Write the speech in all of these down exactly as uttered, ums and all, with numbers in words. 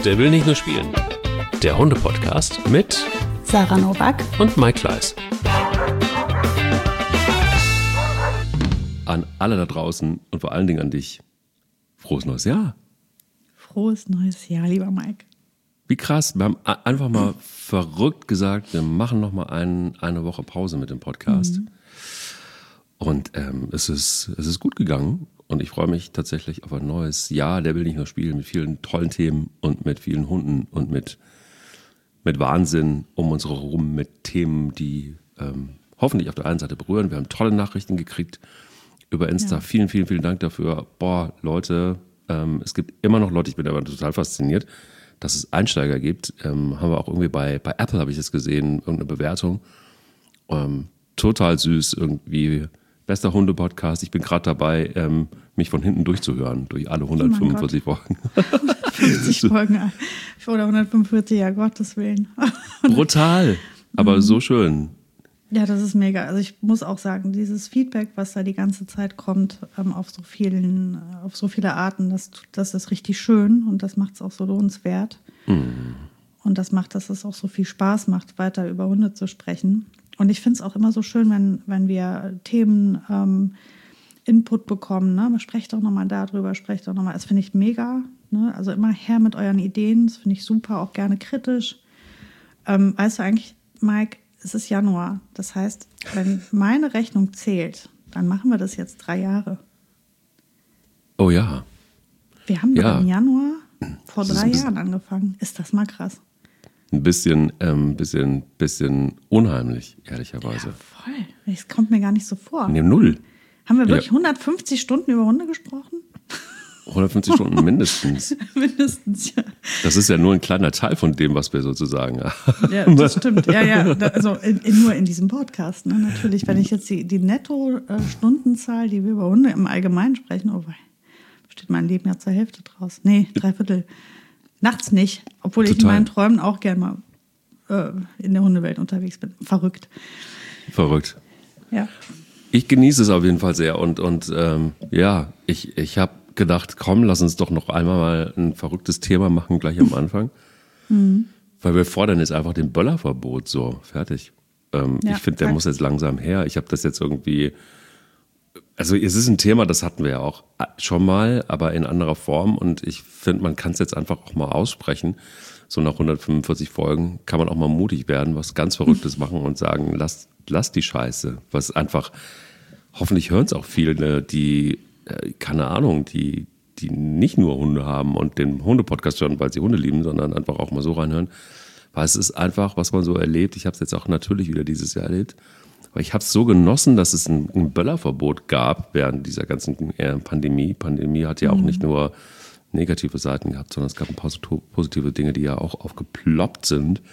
Der will nicht nur spielen. Der Hunde-Podcast mit Sarah Nowak und Mike Kleiss. An alle da draußen und vor allen Dingen an dich. Frohes neues Jahr. Frohes neues Jahr, lieber Mike. Wie krass, wir haben einfach mal verrückt gesagt, wir machen noch mal ein, eine Woche Pause mit dem Podcast. Mhm. Und ähm, es ist, es ist gut gegangen und ich freue mich tatsächlich auf ein neues Jahr. Der will nicht nur spielen mit vielen tollen Themen und mit vielen Hunden und mit, mit Wahnsinn um uns herum, mit Themen, die ähm, hoffentlich auf der einen Seite berühren. Wir haben tolle Nachrichten gekriegt über Insta. Ja. Vielen, vielen, vielen Dank dafür. Boah, Leute, ähm, es gibt immer noch Leute, ich bin aber total fasziniert, dass es Einsteiger gibt. Ähm, haben wir auch irgendwie bei, bei Apple, habe ich es gesehen, irgendeine Bewertung. Ähm, total süß, irgendwie bester Hunde-Podcast. Ich bin gerade dabei, ähm, mich von hinten durchzuhören, durch alle hundertfünfundvierzig oh Folgen. hundertfünfzig Folgen oder hundertfünfundvierzig, ja, Gottes Willen. Brutal, aber mhm. so schön. Ja, das ist mega. Also ich muss auch sagen, dieses Feedback, was da die ganze Zeit kommt, ähm, auf so vielen, auf so viele Arten, das, das ist richtig schön und das macht es auch so lohnenswert. Mhm. Und das macht, dass es auch so viel Spaß macht, weiter über Hunde zu sprechen. Und ich finde es auch immer so schön, wenn, wenn wir Themen ähm, Input bekommen. Ne? Sprecht doch nochmal darüber, sprecht doch nochmal. Das finde ich mega. Ne? Also immer her mit euren Ideen. Das finde ich super, auch gerne kritisch. Ähm, weißt du eigentlich, Mike, es ist Januar. Das heißt, wenn meine Rechnung zählt, dann machen wir das jetzt drei Jahre. Oh ja. Wir haben ja. doch im Januar vor drei Jahren angefangen. Ist das mal krass? Ein bisschen, ähm, bisschen, bisschen unheimlich, ehrlicherweise. Ja, voll. Es kommt mir gar nicht so vor. Nee, null. Haben wir wirklich ja. hundertfünfzig Stunden über Hunde gesprochen? hundertfünfzig Stunden mindestens. Mindestens, ja. Das ist ja nur ein kleiner Teil von dem, was wir sozusagen haben. Ja, das stimmt. Ja, ja. Also in, in, nur in diesem Podcast. Ne? Natürlich, wenn ich jetzt die, die Netto-Stundenzahl, die wir über Hunde im Allgemeinen sprechen, oh, besteht mein Leben ja zur Hälfte draus. Nee, drei Viertel. Nachts nicht, obwohl Total. ich in meinen Träumen auch gerne mal äh, in der Hundewelt unterwegs bin. Verrückt. Verrückt. Ja. Ich genieße es auf jeden Fall sehr und, und ähm, ja, ich, ich habe gedacht, komm, lass uns doch noch einmal mal ein verrücktes Thema machen, gleich am Anfang. Mhm. Weil wir fordern jetzt einfach den Böllerverbot, so, fertig. Ähm, ja, ich finde, der muss jetzt langsam her. Ich habe das jetzt irgendwie... Also es ist ein Thema, das hatten wir ja auch schon mal, aber in anderer Form und ich finde, man kann es jetzt einfach auch mal aussprechen. So nach hundertfünfundvierzig Folgen kann man auch mal mutig werden, was ganz Verrücktes machen und sagen, lass, lass die Scheiße. Was einfach, hoffentlich hören es auch viele, die, äh, keine Ahnung, die, die nicht nur Hunde haben und den Hunde-Podcast hören, weil sie Hunde lieben, sondern einfach auch mal so reinhören. Weil es ist einfach, was man so erlebt. Ich habe es jetzt auch natürlich wieder dieses Jahr erlebt. Aber ich habe es so genossen, dass es ein, ein Böllerverbot gab während dieser ganzen äh, Pandemie. Pandemie hat ja auch mhm. nicht nur negative Seiten gehabt, sondern es gab ein paar positive Dinge, die ja auch aufgeploppt sind.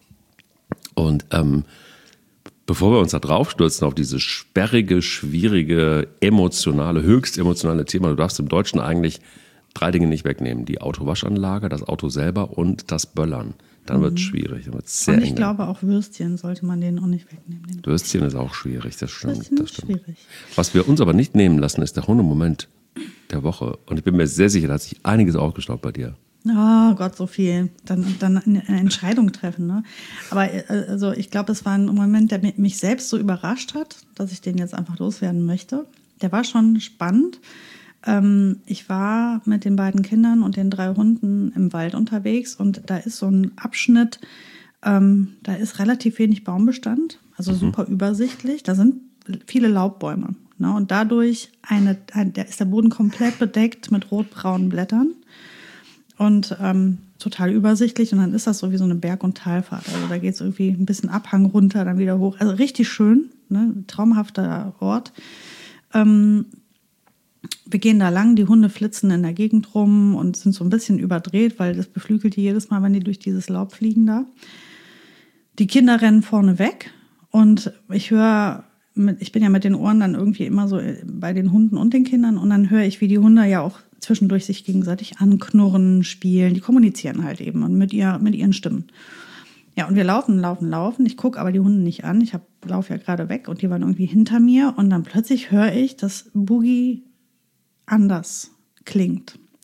Und ähm, bevor wir uns da draufstürzen auf dieses sperrige, schwierige, emotionale, höchst emotionale Thema, du darfst im Deutschen eigentlich drei Dinge nicht wegnehmen. Die Autowaschanlage, das Auto selber und das Böllern. Dann mhm. wird es schwierig. Dann wird's sehr und ich eng. glaube, auch Würstchen sollte man denen auch nicht wegnehmen. Würstchen ist auch schwierig, das stimmt. Würstchen das ist stimmt. schwierig. Was wir uns aber nicht nehmen lassen, ist der Hundemoment der Woche. Und ich bin mir sehr sicher, da hat sich einiges aufgestaut bei dir. Oh Gott, so viel. Dann, dann eine Entscheidung treffen. Ne? Aber also ich glaube, es war ein Moment, der mich selbst so überrascht hat, dass ich den jetzt einfach loswerden möchte. Der war schon spannend. Ich war mit den beiden Kindern und den drei Hunden im Wald unterwegs und da ist so ein Abschnitt, ähm, da ist relativ wenig Baumbestand, also super mhm. übersichtlich. Da sind viele Laubbäume. Ne? Und dadurch eine, ein, der ist der Boden komplett bedeckt mit rotbraunen Blättern und ähm, total übersichtlich. Und dann ist das so wie so eine Berg- und Talfahrt. Also da geht es irgendwie ein bisschen Abhang runter, dann wieder hoch. Also richtig schön, ne? Traumhafter Ort. Ähm, Wir gehen da lang, die Hunde flitzen in der Gegend rum und sind so ein bisschen überdreht, weil das beflügelt die jedes Mal, wenn die durch dieses Laub fliegen da. Die Kinder rennen vorne weg und ich höre, ich bin ja mit den Ohren dann irgendwie immer so bei den Hunden und den Kindern und dann höre ich, wie die Hunde ja auch zwischendurch sich gegenseitig anknurren, spielen. Die kommunizieren halt eben und mit, ihr, mit ihren Stimmen. Ja, und wir laufen, laufen, laufen. Ich gucke aber die Hunde nicht an. Ich laufe ja gerade weg und die waren irgendwie hinter mir und dann plötzlich höre ich, dass Boogie anders klingt.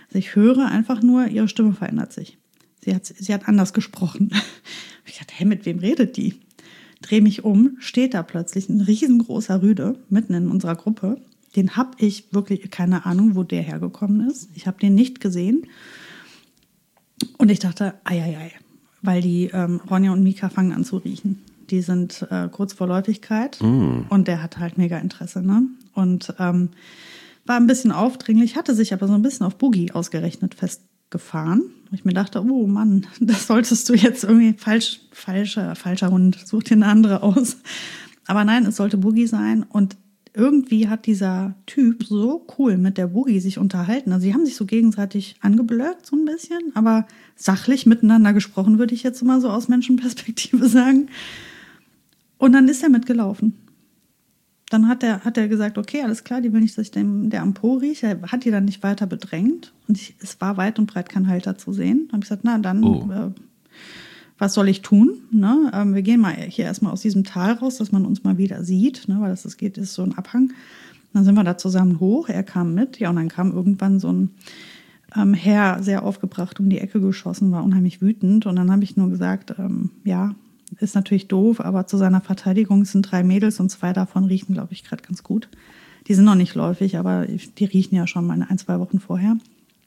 Also ich höre einfach nur, ihre Stimme verändert sich. Sie hat, sie hat anders gesprochen. Ich dachte, hey, mit wem redet die? Dreh mich um, steht da plötzlich ein riesengroßer Rüde mitten in unserer Gruppe. Den habe ich wirklich keine Ahnung, wo der hergekommen ist. Ich habe den nicht gesehen. Und ich dachte, ei, ei, ei. Weil die ähm, Ronja und Mika fangen an zu riechen. Die sind äh, kurz vor Läufigkeit. Mm. Und der hat halt mega Interesse, ne? Und ähm, war ein bisschen aufdringlich, hatte sich aber so ein bisschen auf Boogie ausgerechnet festgefahren. Und ich mir dachte, oh Mann, das solltest du jetzt irgendwie falsch, falscher, falscher Hund, such dir eine andere aus. Aber nein, es sollte Boogie sein. Und irgendwie hat dieser Typ so cool mit der Boogie sich unterhalten. Also sie haben sich so gegenseitig angeblöckt so ein bisschen, aber sachlich miteinander gesprochen, würde ich jetzt mal so aus Menschenperspektive sagen. Und dann ist er mitgelaufen. Dann hat er, hat er gesagt, okay, alles klar, die will nicht, dass ich dem, der am Po rieche. Er hat die dann nicht weiter bedrängt. Und ich, es war weit und breit kein Halter zu sehen. Dann habe ich gesagt, na dann, oh. äh, was soll ich tun? Ne? Ähm, wir gehen mal hier erstmal aus diesem Tal raus, dass man uns mal wieder sieht, ne? Weil das, das geht, ist so ein Abhang. Dann sind wir da zusammen hoch, er kam mit. Ja, und dann kam irgendwann so ein ähm, Herr, sehr aufgebracht, um die Ecke geschossen, war unheimlich wütend. Und dann habe ich nur gesagt, ähm, ja, ist natürlich doof, aber zu seiner Verteidigung sind drei Mädels und zwei davon riechen, glaube ich, gerade ganz gut. Die sind noch nicht läufig, aber die riechen ja schon mal ein, zwei Wochen vorher.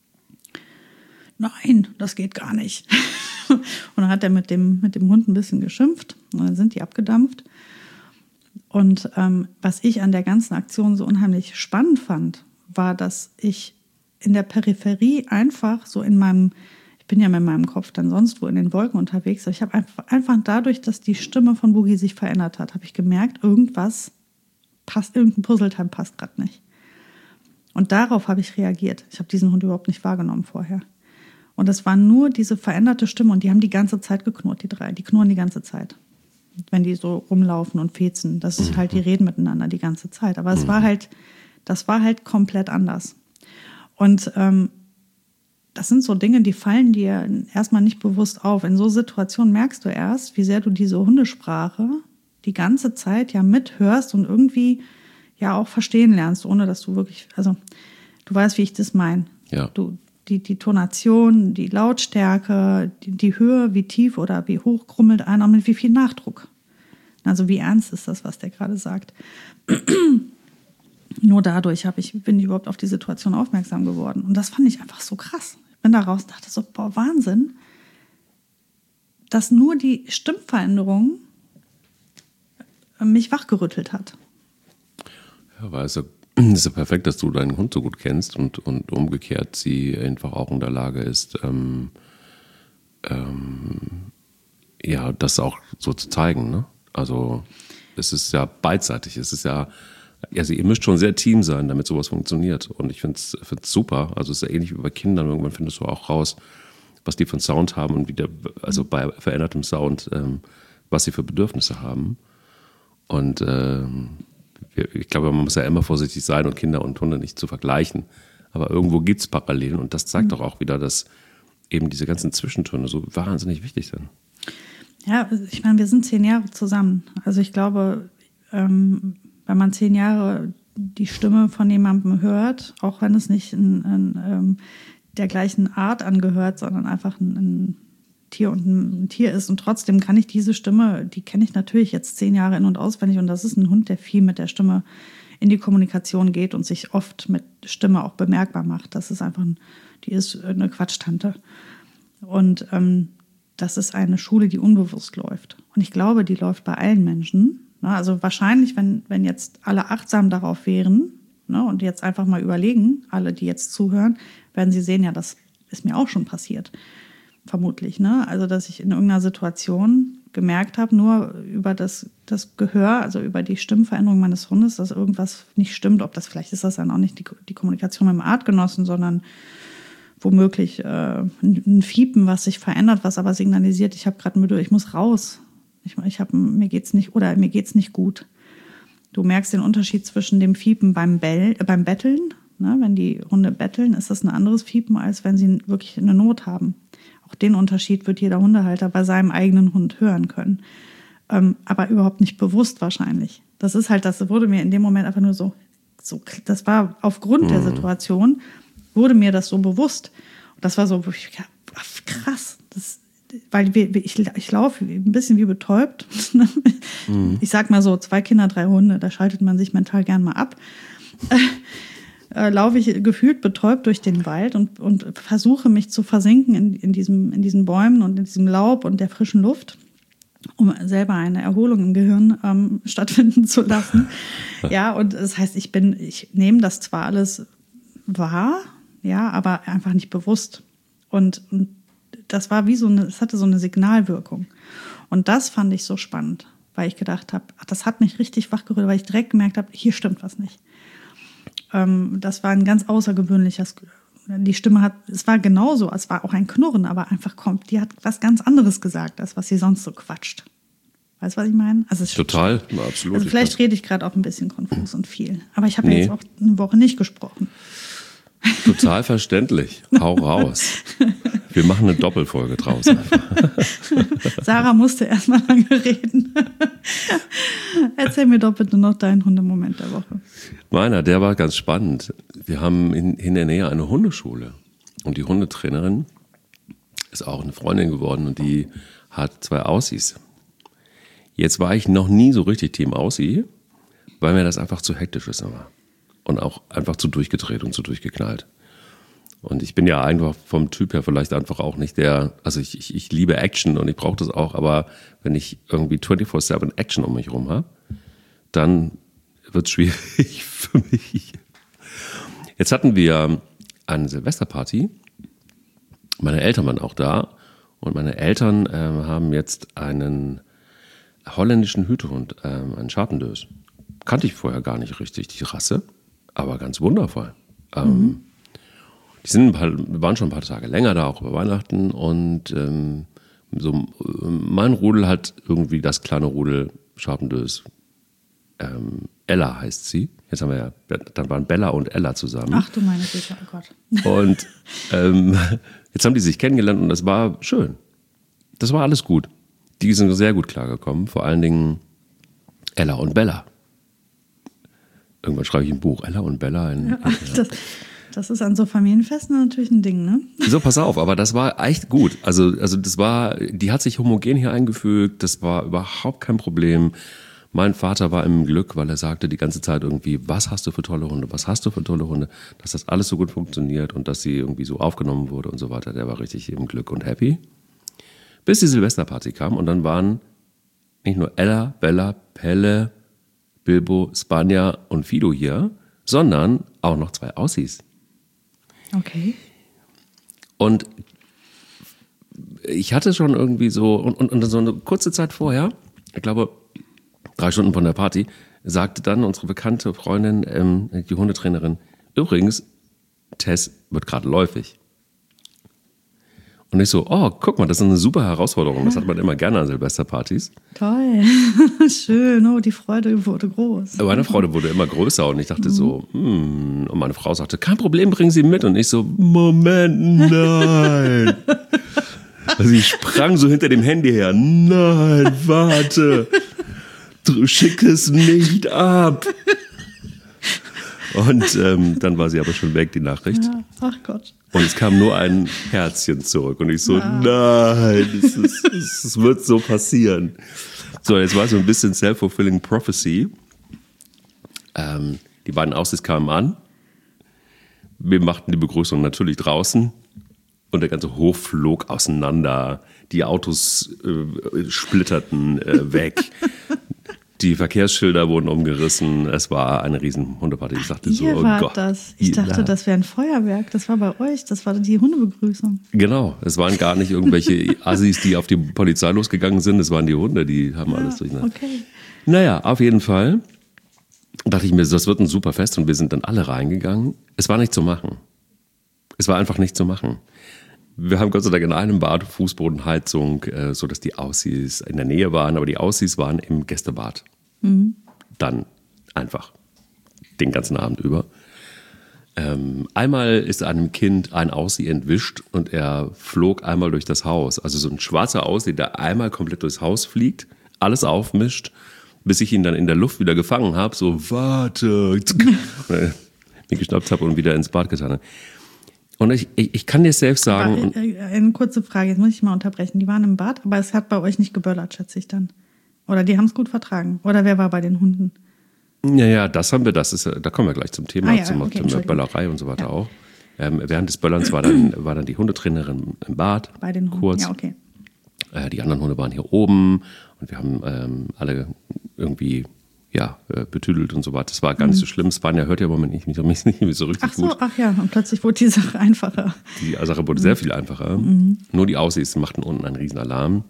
Nein, das geht gar nicht. Und dann hat er mit dem, mit dem Hund ein bisschen geschimpft und dann sind die abgedampft. Und ähm, was ich an der ganzen Aktion so unheimlich spannend fand, war, dass ich in der Peripherie einfach so in meinem, ich bin ja mit meinem Kopf dann sonst wo in den Wolken unterwegs, aber ich habe einfach, einfach dadurch, dass die Stimme von Boogie sich verändert hat, habe ich gemerkt, irgendwas passt, irgendein Puzzleteil passt gerade nicht. Und darauf habe ich reagiert. Ich habe diesen Hund überhaupt nicht wahrgenommen vorher. Und es war nur diese veränderte Stimme und die haben die ganze Zeit geknurrt, die drei. Die knurren die ganze Zeit, wenn die so rumlaufen und fetzen. Das ist halt, die reden miteinander die ganze Zeit. Aber es war halt, das war halt komplett anders. Und ähm, das sind so Dinge, die fallen dir erstmal nicht bewusst auf. In so Situationen merkst du erst, wie sehr du diese Hundesprache die ganze Zeit ja mithörst und irgendwie ja auch verstehen lernst, ohne dass du wirklich, also du weißt, wie ich das meine. Ja. Du, die, die Tonation, die Lautstärke, die, die Höhe, wie tief oder wie hoch krummelt einer, mit wie viel Nachdruck. Also wie ernst ist das, was der gerade sagt. Nur dadurch habe ich, bin ich überhaupt auf die Situation aufmerksam geworden. Und das fand ich einfach so krass. Ich bin da raus und dachte so, boah, Wahnsinn, dass nur die Stimmveränderung mich wachgerüttelt hat. Ja, weil es ja, ist ja perfekt, dass du deinen Hund so gut kennst und, und umgekehrt sie einfach auch in der Lage ist, ähm, ähm, ja, das auch so zu zeigen, ne? Also es ist ja beidseitig, es ist ja, also ihr müsst schon sehr Team sein, damit sowas funktioniert. Und ich finde es super. Also es ist ja ähnlich wie bei Kindern. Irgendwann findest du auch raus, was die für einen Sound haben und wie der, also bei verändertem Sound, ähm, was sie für Bedürfnisse haben. Und ähm, ich glaube, man muss ja immer vorsichtig sein und Kinder und Hunde nicht zu vergleichen. Aber irgendwo gibt es Parallelen und das zeigt doch auch wieder, dass eben diese ganzen Zwischentöne so wahnsinnig wichtig sind. Ja, ich meine, wir sind zehn Jahre zusammen. Also ich glaube, ähm, wenn man zehn Jahre die Stimme von jemandem hört, auch wenn es nicht in, in, ähm, der gleichen Art angehört, sondern einfach ein, ein Tier und ein Tier ist und trotzdem kann ich diese Stimme, die kenne ich natürlich jetzt zehn Jahre in- und auswendig und das ist ein Hund, der viel mit der Stimme in die Kommunikation geht und sich oft mit Stimme auch bemerkbar macht. Das ist einfach, ein, die ist eine Quatschtante. Und ähm, das ist eine Schule, die unbewusst läuft. Und ich glaube, die läuft bei allen Menschen. Also wahrscheinlich, wenn, wenn jetzt alle achtsam darauf wären, ne, und jetzt einfach mal überlegen, alle, die jetzt zuhören, werden sie sehen, ja, das ist mir auch schon passiert. Vermutlich, ne? Also, dass ich in irgendeiner Situation gemerkt habe, nur über das, das Gehör, also über die Stimmveränderung meines Hundes, dass irgendwas nicht stimmt. Ob das, vielleicht ist das dann auch nicht die, die Kommunikation mit dem Artgenossen, sondern womöglich äh, ein Fiepen, was sich verändert, was aber signalisiert, ich habe gerade müde, ich muss raus. Ich, ich hab, mir geht's nicht, oder mir geht's nicht gut. Du merkst den Unterschied zwischen dem Fiepen beim, Bell, äh, beim Betteln. Ne? Wenn die Hunde betteln, ist das ein anderes Fiepen, als wenn sie wirklich eine Not haben. Auch den Unterschied wird jeder Hundehalter bei seinem eigenen Hund hören können. Ähm, aber überhaupt nicht bewusst wahrscheinlich. Das ist halt, das wurde mir in dem Moment einfach nur so, so das war aufgrund mhm. der Situation wurde mir das so bewusst. Und das war so, ich, ach, krass, das, weil wir, ich, ich laufe ein bisschen wie betäubt. Mhm. Ich sag mal so, zwei Kinder, drei Hunde, da schaltet man sich mental gern mal ab. Äh, laufe ich gefühlt betäubt durch den Wald und, und versuche mich zu versinken in, in, diesem, in diesen Bäumen und in diesem Laub und der frischen Luft, um selber eine Erholung im Gehirn ähm, stattfinden zu lassen. Ja, und das heißt, ich bin, ich nehme das zwar alles wahr, ja, aber einfach nicht bewusst. Und, und das war wie so eine, es hatte so eine Signalwirkung. Und das fand ich so spannend, weil ich gedacht habe, ach, das hat mich richtig wachgerüttelt, weil ich direkt gemerkt habe, hier stimmt was nicht. Ähm, das war ein ganz außergewöhnliches, die Stimme hat, es war genauso, es war auch ein Knurren, aber einfach kommt, die hat was ganz anderes gesagt, als was sie sonst so quatscht. Weißt du, was ich meine? Also es Total, na, absolut. Also vielleicht rede ich gerade auch ein bisschen konfus und viel, aber ich habe Nee. ja jetzt auch eine Woche nicht gesprochen. Total verständlich. Hau raus. Wir machen eine Doppelfolge draus einfach. Sarah musste erstmal lange reden. Erzähl mir doch bitte noch deinen Hundemoment der Woche. Meiner, der war ganz spannend. Wir haben in, in der Nähe eine Hundeschule. Und die Hundetrainerin ist auch eine Freundin geworden und die hat zwei Aussies. Jetzt war ich noch nie so richtig Team Aussie, weil mir das einfach zu hektisch ist immer. Und auch einfach zu durchgedreht und zu durchgeknallt. Und ich bin ja einfach vom Typ her vielleicht einfach auch nicht der, also ich, ich, ich liebe Action und ich brauche das auch, aber wenn ich irgendwie vierundzwanzig sieben Action um mich herum habe, dann wird es schwierig für mich. Jetzt hatten wir eine Silvesterparty, meine Eltern waren auch da und meine Eltern äh, haben jetzt einen holländischen Hütehund, äh, einen Chartendös. Kannte ich vorher gar nicht richtig, die Rasse. Aber ganz wundervoll. Mhm. Ähm, die sind ein paar, waren schon ein paar Tage länger da, auch über Weihnachten. Und ähm, so, mein Rudel hat irgendwie das kleine Rudel Chartendös. Ähm, Ella heißt sie. Jetzt haben wir ja, dann waren Bella und Ella zusammen. Ach du meine Güte, oh Gott. Und ähm, jetzt haben die sich kennengelernt und das war schön. Das war alles gut. Die sind sehr gut klargekommen. Vor allen Dingen Ella und Bella. Irgendwann schreibe ich ein Buch, Ella und Bella. Ein, Ja, das, das ist an so Familienfesten natürlich ein Ding, ne? So, pass auf, aber das war echt gut. Also, also das war, die hat sich homogen hier eingefügt, das war überhaupt kein Problem. Mein Vater war im Glück, weil er sagte die ganze Zeit irgendwie, was hast du für tolle Hunde, was hast du für tolle Hunde, dass das alles so gut funktioniert und dass sie irgendwie so aufgenommen wurde und so weiter. Der war richtig im Glück und happy. Bis die Silvesterparty kam und dann waren nicht nur Ella, Bella, Pelle, Bilbo, Spanja und Fido hier, sondern auch noch zwei Aussies. Okay. Und ich hatte schon irgendwie so, und, und, und so eine kurze Zeit vorher, ich glaube drei Stunden von der Party, sagte dann unsere bekannte Freundin, ähm, die Hundetrainerin, übrigens, Tess wird gerade läufig. Und ich so, oh, guck mal, das ist eine super Herausforderung. Das hat man immer gerne an Silvesterpartys. Toll, schön, oh, die Freude wurde groß. Meine Freude wurde immer größer und ich dachte mhm. so, hm. Und meine Frau sagte, kein Problem, bring sie mit. Und ich so, Moment, nein. Also ich sprang so hinter dem Handy her, nein, warte, schick es nicht ab. Und ähm, dann war sie aber schon weg, die Nachricht. Ja, ach Gott. Und es kam nur ein Herzchen zurück. Und ich so, ja. nein, es, ist, es wird so passieren. So, jetzt war so ein bisschen self-fulfilling prophecy. Ähm, die beiden Aussies kamen an. Wir machten die Begrüßung natürlich draußen. Und der ganze Hof flog auseinander. Die Autos äh, splitterten äh, weg. Die Verkehrsschilder wurden umgerissen. Es war eine riesen Hundeparty. Ich dachte Ach, so, ihr oh wart Gott. Das. Ich dachte, ja. das wäre ein Feuerwerk. Das war bei euch. Das war die Hundebegrüßung. Genau. Es waren gar nicht irgendwelche Assis, die auf die Polizei losgegangen sind. Es waren die Hunde, die haben ja, alles durcheinander. Okay. Naja, auf jeden Fall dachte ich mir, das wird ein super Fest. Und wir sind dann alle reingegangen. Es war nicht zu machen. Es war einfach nicht zu machen. Wir haben Gott sei Dank in einem Bad Fußbodenheizung, äh, sodass die Aussies in der Nähe waren, aber die Aussies waren im Gästebad. Mhm. Dann einfach den ganzen Abend über. Ähm, einmal ist einem Kind ein Aussie entwischt und er flog einmal durch das Haus. Also so ein schwarzer Aussie, der einmal komplett durchs Haus fliegt, alles aufmischt, bis ich ihn dann in der Luft wieder gefangen habe. So, warte. mich geschnappt habe und wieder ins Bad getan habe. Und ich, ich, ich kann dir selbst sagen. Aber, äh, eine kurze Frage, jetzt muss ich mal unterbrechen. Die waren im Bad, aber es hat bei euch nicht geböllert, schätze ich dann. Oder die haben es gut vertragen. Oder wer war bei den Hunden? Ja, ja, das haben wir, das ist, da kommen wir gleich zum Thema, Ah, ja, zum, okay, zum Böllerei und so weiter ja. auch. Ähm, während des Böllerns war dann, war dann die Hundetrainerin im Bad. Bei den Hunden, kurz. ja, okay. Äh, die anderen Hunde waren hier oben und wir haben ähm, alle irgendwie ja, äh, betüdelt und so weiter. Das war gar nicht so schlimm. Spanier hört ja im Moment nicht, nicht, nicht, nicht so richtig Ach so, gut. ach ja, und plötzlich wurde die Sache einfacher. Die Sache wurde sehr viel einfacher. Mhm. Nur die Aussicht machten unten einen riesen Alarm.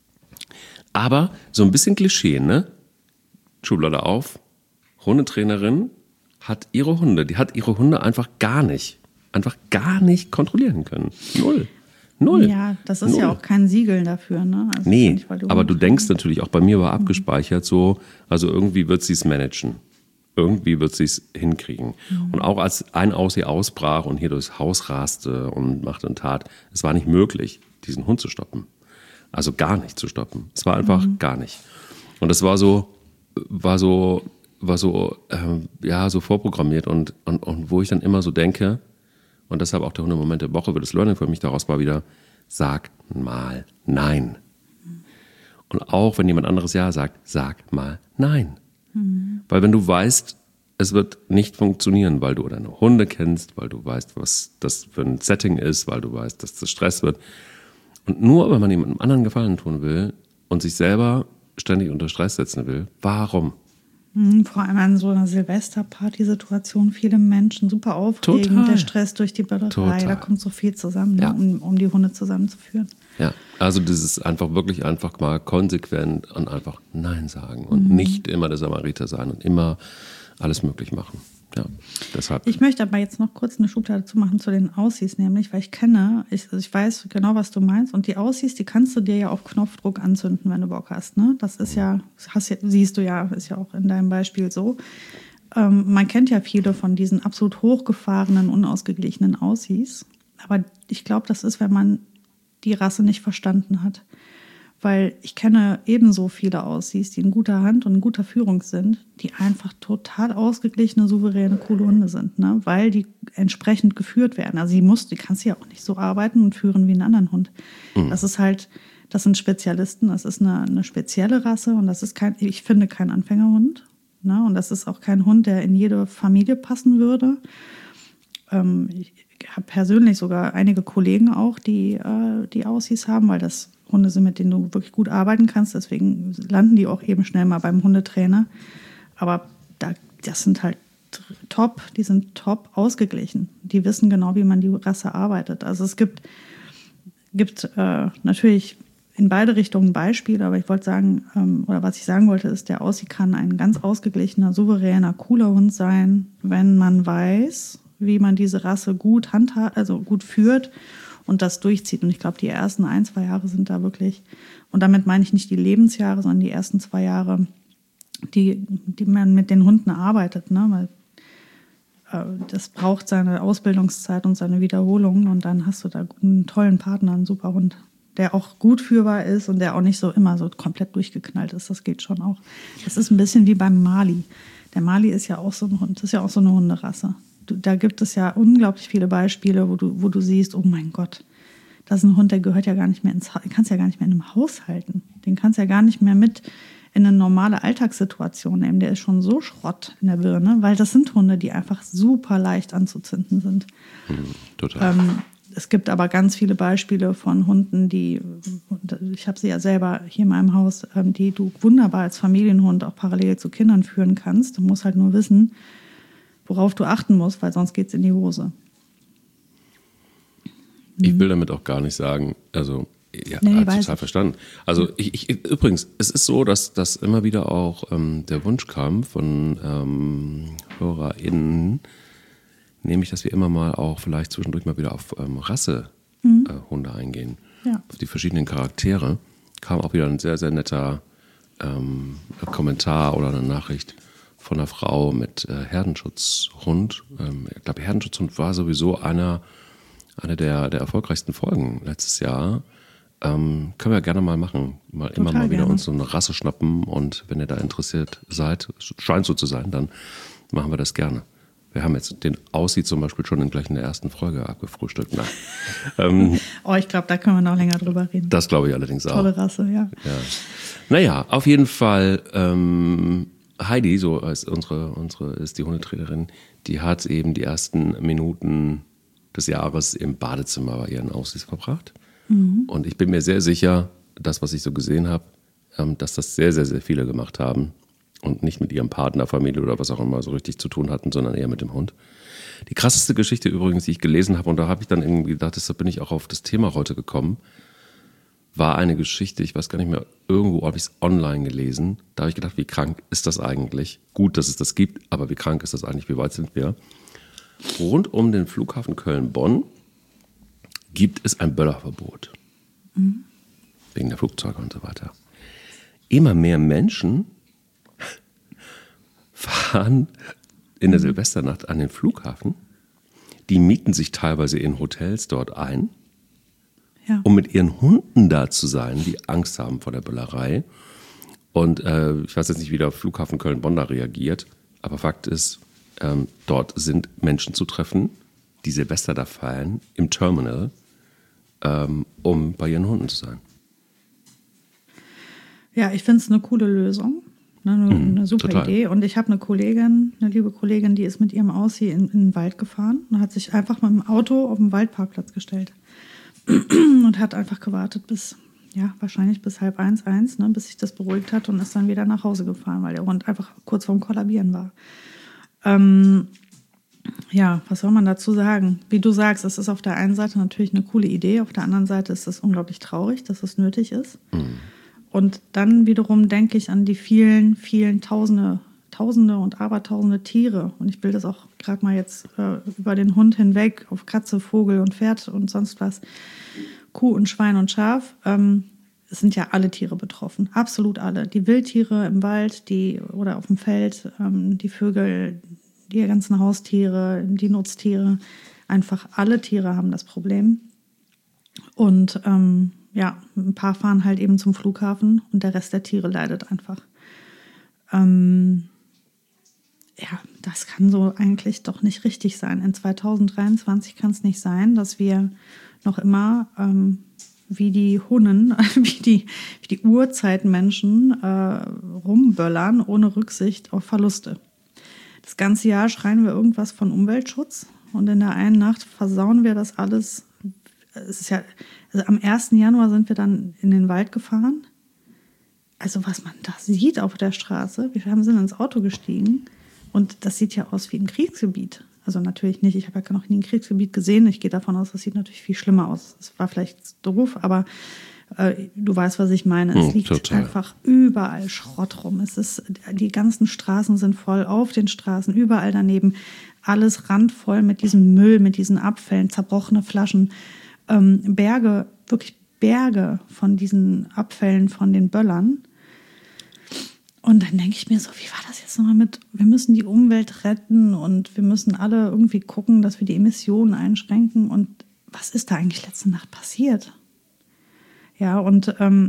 Aber so ein bisschen Klischee, ne? Schublade auf. Hundetrainerin hat ihre Hunde, die hat ihre Hunde einfach gar nicht, einfach gar nicht kontrollieren können. Null. Null. Ja, das ist Null. ja auch kein Siegel dafür, ne? Also nee, nicht, du aber du denkst natürlich, auch bei mir war abgespeichert so, also irgendwie wird sie es managen. Irgendwie wird sie es hinkriegen. Mhm. Und auch als ein Aussie ausbrach und hier durchs Haus raste und machte und tat, es war nicht möglich, diesen Hund zu stoppen. Also gar nicht zu stoppen. Es war einfach mhm. gar nicht. Und das war so, war so, war so, ähm, ja, so vorprogrammiert und, und, und wo ich dann immer so denke, und deshalb auch der Hundemoment der Woche, wird das Learning für mich daraus war wieder, sag mal nein. Und auch wenn jemand anderes ja sagt, sag mal nein. Mhm. Weil wenn du weißt, es wird nicht funktionieren, weil du deine Hunde kennst, weil du weißt, was das für ein Setting ist, weil du weißt, dass das Stress wird. Und nur, wenn man jemandem anderen Gefallen tun will und sich selber ständig unter Stress setzen will, warum? Vor allem an so einer Silvesterparty-Situation, viele Menschen, super aufregend, Total. Der Stress durch die Böllerei, Total. Da kommt so viel zusammen, Ja. ne, um, um die Hunde zusammenzuführen. Ja, also das ist einfach wirklich einfach mal konsequent und einfach Nein sagen und Mhm. nicht immer der Samariter sein und immer alles möglich machen. Ja, deshalb. Ich möchte aber jetzt noch kurz eine Schublade zumachen zu den Aussies, nämlich, weil ich kenne, ich, also ich weiß genau, was du meinst. Und die Aussies, die kannst du dir ja auf Knopfdruck anzünden, wenn du Bock hast. Ne? Das ist ja, hast, ja- siehst du ja, ist ja auch in deinem Beispiel so. Ähm, man kennt ja viele von diesen absolut hochgefahrenen, unausgeglichenen Aussies. Aber ich glaube, das ist, wenn man die Rasse nicht verstanden hat. Weil ich kenne ebenso viele Aussies, die in guter Hand und in guter Führung sind, die einfach total ausgeglichene, souveräne, coole Hunde sind, ne? Weil die entsprechend geführt werden. Also die musst, die kannst du ja auch nicht so arbeiten und führen wie einen anderen Hund. Mhm. Das ist halt, das sind Spezialisten, das ist eine, eine spezielle Rasse und das ist kein, ich finde, kein Anfängerhund. Ne? Und das ist auch kein Hund, der in jede Familie passen würde. Ähm, ich habe persönlich sogar einige Kollegen auch, die äh, die Aussies haben, weil das Hunde sind, mit denen du wirklich gut arbeiten kannst. Deswegen landen die auch eben schnell mal beim Hundetrainer. Aber da, das sind halt top, die sind top ausgeglichen. Die wissen genau, wie man die Rasse arbeitet. Also es gibt, gibt äh, natürlich in beide Richtungen Beispiele, aber ich wollte sagen, ähm, oder was ich sagen wollte, ist, der Aussie kann ein ganz ausgeglichener, souveräner, cooler Hund sein, wenn man weiß, wie man diese Rasse gut handhabt, also gut führt und das durchzieht. Und ich glaube, die ersten ein, zwei Jahre sind da wirklich, und damit meine ich nicht die Lebensjahre, sondern die ersten zwei Jahre, die, die man mit den Hunden arbeitet, ne? Weil äh, das braucht seine Ausbildungszeit und seine Wiederholung und dann hast du da einen tollen Partner, einen super Hund, der auch gut führbar ist und der auch nicht so immer so komplett durchgeknallt ist. Das geht schon auch. Das ist ein bisschen wie beim Mali. Der Mali ist ja auch so ein Hund, das ist ja auch so eine Hunderasse. Du, da gibt es ja unglaublich viele Beispiele, wo du, wo du siehst, oh mein Gott, das ist ein Hund, der gehört ja gar nicht mehr ins Haus, den kannst du ja gar nicht mehr in einem Haus halten. Den kannst du ja gar nicht mehr mit in eine normale Alltagssituation nehmen. Der ist schon so Schrott in der Birne, weil das sind Hunde, die einfach super leicht anzuzünden sind. Mhm, total. Ähm, es gibt aber ganz viele Beispiele von Hunden, die, ich habe sie ja selber hier in meinem Haus, die du wunderbar als Familienhund auch parallel zu Kindern führen kannst. Du musst halt nur wissen, worauf du achten musst, weil sonst geht es in die Hose. Ich will damit auch gar nicht sagen, also ja, Nee, hat weiß total ich. verstanden. Also ich, ich, übrigens, es ist so, dass, dass immer wieder auch ähm, der Wunsch kam von ähm, HörerInnen, nämlich, dass wir immer mal auch vielleicht zwischendurch mal wieder auf ähm, Rassehunde Mhm. äh, Hunde eingehen, Ja. auf die verschiedenen Charaktere. Kam auch wieder ein sehr, sehr netter ähm, Kommentar oder eine Nachricht von einer Frau mit äh, Herdenschutzhund. Ähm, ich glaube, Herdenschutzhund war sowieso einer, eine der, der erfolgreichsten Folgen letztes Jahr. Ähm, können wir gerne mal machen. Mal immer Total mal wieder gerne. uns so eine Rasse schnappen und wenn ihr da interessiert seid, scheint so zu sein, dann machen wir das gerne. Wir haben jetzt den Aussie zum Beispiel schon in gleich in der ersten Folge abgefrühstückt. Nein. ähm, oh, ich glaube, da können wir noch länger drüber reden. Das glaube ich allerdings auch. Tolle Rasse, ja. ja. Naja, auf jeden Fall ähm, Heidi, so ist unsere, unsere ist die Hundetrainerin, die hat eben die ersten Minuten des Jahres im Badezimmer bei ihren Aussies verbracht. Mhm. Und ich bin mir sehr sicher, das, was ich so gesehen habe, ähm, dass das sehr, sehr, sehr viele gemacht haben. Und nicht mit ihrem Partner, Familie oder was auch immer so richtig zu tun hatten, sondern eher mit dem Hund. Die krasseste Geschichte übrigens, die ich gelesen habe, und da habe ich dann irgendwie gedacht, deshalb bin ich auch auf das Thema heute gekommen, war eine Geschichte, ich weiß gar nicht mehr, irgendwo habe ich es online gelesen. Da habe ich gedacht, wie krank ist das eigentlich? Gut, dass es das gibt, aber wie krank ist das eigentlich? Wie weit sind wir? Rund um den Flughafen Köln-Bonn gibt es ein Böllerverbot. Mhm. Wegen der Flugzeuge und so weiter. Immer mehr Menschen fahren in der Silvesternacht an den Flughafen. Die mieten sich teilweise in Hotels dort ein, ja. um mit ihren Hunden da zu sein, die Angst haben vor der Böllerei. Und äh, ich weiß jetzt nicht, wie der Flughafen Köln-Bonn da reagiert, aber Fakt ist, ähm, dort sind Menschen zu treffen, die Silvester da feiern, im Terminal, ähm, um bei ihren Hunden zu sein. Ja, ich finde es eine coole Lösung. Eine, eine super Total. Idee. Und ich habe eine Kollegin, eine liebe Kollegin, die ist mit ihrem Aussie in, in den Wald gefahren und hat sich einfach mit dem Auto auf den Waldparkplatz gestellt. Und hat einfach gewartet bis, ja, wahrscheinlich bis halb eins, eins, ne, bis sich das beruhigt hat und ist dann wieder nach Hause gefahren, weil der Hund einfach kurz vorm Kollabieren war. Ähm, ja, was soll man dazu sagen? Wie du sagst, es ist auf der einen Seite natürlich eine coole Idee, auf der anderen Seite ist es unglaublich traurig, dass es nötig ist. Mhm. Und dann wiederum denke ich an die vielen, vielen Tausende, Tausende und Abertausende Tiere. Und ich will das auch gerade mal jetzt äh, über den Hund hinweg auf Katze, Vogel und Pferd und sonst was, Kuh und Schwein und Schaf. Ähm, es sind ja alle Tiere betroffen, absolut alle. Die Wildtiere im Wald, die oder auf dem Feld, ähm, die Vögel, die ganzen Haustiere, die Nutztiere. Einfach alle Tiere haben das Problem. Und ähm, ja, ein paar fahren halt eben zum Flughafen und der Rest der Tiere leidet einfach. Ähm, ja, das kann so eigentlich doch nicht richtig sein. In zweitausenddreiundzwanzig kann es nicht sein, dass wir noch immer ähm, wie die Hunnen, wie die, wie die Urzeitmenschen äh, rumböllern ohne Rücksicht auf Verluste. Das ganze Jahr schreien wir irgendwas von Umweltschutz und in der einen Nacht versauen wir das alles. Es ist ja, also am ersten Januar sind wir dann in den Wald gefahren. Also was man da sieht auf der Straße, wir haben sind ins Auto gestiegen und das sieht ja aus wie ein Kriegsgebiet. Also natürlich nicht, ich habe ja noch nie ein Kriegsgebiet gesehen. Ich gehe davon aus, das sieht natürlich viel schlimmer aus. Es war vielleicht doof, aber äh, du weißt, was ich meine. Es hm, liegt total. einfach überall Schrott rum. Es ist, die ganzen Straßen sind voll, auf den Straßen, überall daneben. Alles randvoll mit diesem Müll, mit diesen Abfällen, zerbrochene Flaschen. Ähm, Berge, wirklich Berge von diesen Abfällen von den Böllern. Und dann denke ich mir so, wie war das jetzt nochmal mit, wir müssen die Umwelt retten und wir müssen alle irgendwie gucken, dass wir die Emissionen einschränken. Und was ist da eigentlich letzte Nacht passiert? Ja, und ähm,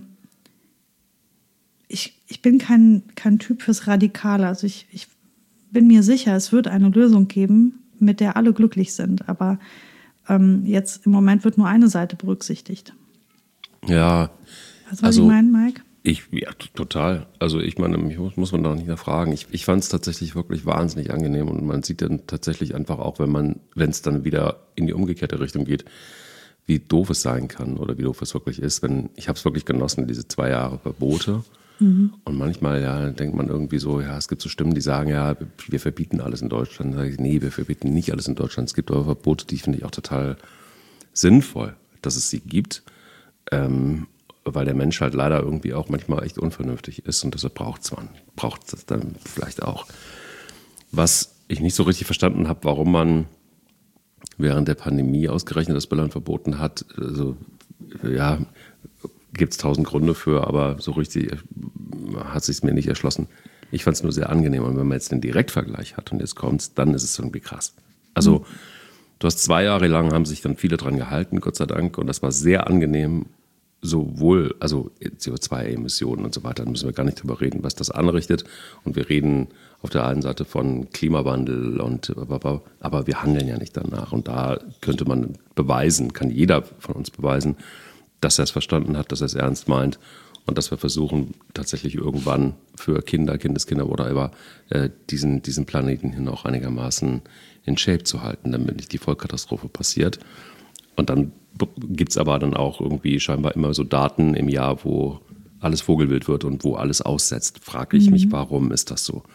ich, ich bin kein, kein Typ fürs Radikale. Also ich, ich bin mir sicher, es wird eine Lösung geben, mit der alle glücklich sind. Aber ähm, jetzt im Moment wird nur eine Seite berücksichtigt. Ja. Was soll also, ich meinen, Mike? Ich, ja, total. Also ich meine, mich muss, muss man da nicht nachfragen. Ich, ich fand es tatsächlich wirklich wahnsinnig angenehm und man sieht dann tatsächlich einfach auch, wenn man, wenn es dann wieder in die umgekehrte Richtung geht, wie doof es sein kann oder wie doof es wirklich ist. Wenn, ich habe es wirklich genossen, diese zwei Jahre Verbote. Mhm. Und manchmal ja, denkt man irgendwie so, ja, es gibt so Stimmen, die sagen, ja, wir verbieten alles in Deutschland. Da sage ich, nee, wir verbieten nicht alles in Deutschland. Es gibt aber Verbote, die finde ich auch total sinnvoll, dass es sie gibt. Ähm, weil der Mensch halt leider irgendwie auch manchmal echt unvernünftig ist und deshalb braucht es man, braucht es dann vielleicht auch. Was ich nicht so richtig verstanden habe, warum man während der Pandemie ausgerechnet das Böllern verboten hat, also ja, gibt es tausend Gründe für, aber so richtig hat es sich mir nicht erschlossen. Ich fand es nur sehr angenehm und wenn man jetzt den Direktvergleich hat und jetzt kommt's, dann ist es irgendwie krass. Also mhm. du hast zwei Jahre lang, haben sich dann viele dran gehalten, Gott sei Dank, und das war sehr angenehm. Sowohl, also C O zwei Emissionen und so weiter, da müssen wir gar nicht drüber reden, was das anrichtet. Und wir reden auf der einen Seite von Klimawandel und aber, aber wir handeln ja nicht danach. Und da könnte man beweisen, kann jeder von uns beweisen, dass er es verstanden hat, dass er es ernst meint und dass wir versuchen, tatsächlich irgendwann für Kinder, Kindeskinder oder whatever, äh, diesen, diesen Planeten hier noch einigermaßen in Shape zu halten, damit nicht die Vollkatastrophe passiert. Und dann gibt es aber dann auch irgendwie scheinbar immer so Daten im Jahr, wo alles vogelwild wird und wo alles aussetzt. Frage ich mhm. mich, warum ist das so?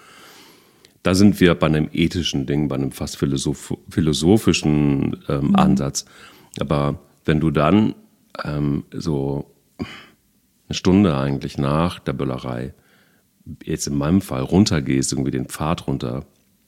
Da sind wir bei einem ethischen Ding, bei einem fast philosoph- philosophischen ähm, mhm. Ansatz. Aber wenn du dann ähm, so eine Stunde eigentlich nach der Böllerei, jetzt in meinem Fall runtergehst, irgendwie den Pfad runter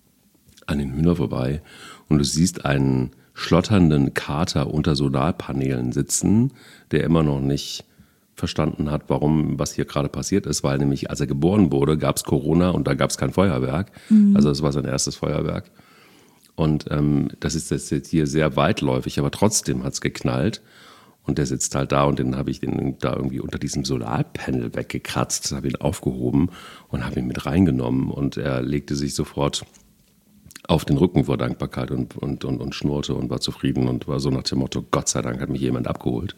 an den Hühner vorbei und du siehst einen schlotternden Kater unter Solarpanelen sitzen, der immer noch nicht verstanden hat, warum, was hier gerade passiert ist, weil nämlich, als er geboren wurde, gab es Corona und da gab es kein Feuerwerk. Mhm. Also es war sein erstes Feuerwerk. Und ähm, das ist jetzt hier sehr weitläufig, aber trotzdem hat es geknallt. Und der sitzt halt da und den habe ich den da irgendwie unter diesem Solarpanel weggekratzt, habe ihn aufgehoben und habe ihn mit reingenommen. Und er legte sich sofort auf den Rücken vor Dankbarkeit und, und, und, und schnurrte und war zufrieden und war so nach dem Motto, Gott sei Dank hat mich jemand abgeholt.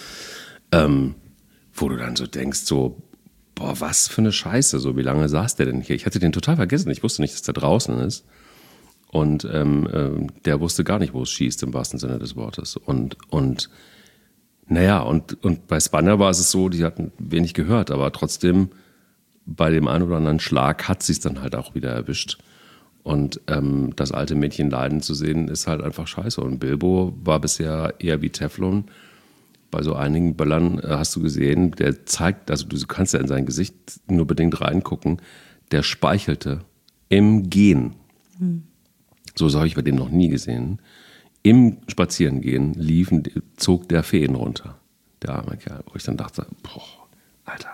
Ähm, wo du dann so denkst, so, boah, was für eine Scheiße, so, wie lange saß der denn hier? Ich hatte den total vergessen, ich wusste nicht, dass der draußen ist. Und ähm, äh, der wusste gar nicht, wo es schießt, im wahrsten Sinne des Wortes. Und, und naja, und, und bei Spanner war es so, die hatten wenig gehört, aber trotzdem bei dem einen oder anderen Schlag hat sie es dann halt auch wieder erwischt. Und ähm, das alte Mädchen leiden zu sehen, ist halt einfach scheiße. Und Bilbo war bisher eher wie Teflon. Bei so einigen Böllern äh, hast du gesehen, der zeigt, also du kannst ja in sein Gesicht nur bedingt reingucken, der speichelte im Gehen. Mhm. So habe ich bei dem noch nie gesehen. Im Spazierengehen liefen, zog der Feen runter, der arme Kerl, wo ich dann dachte, boah, Alter.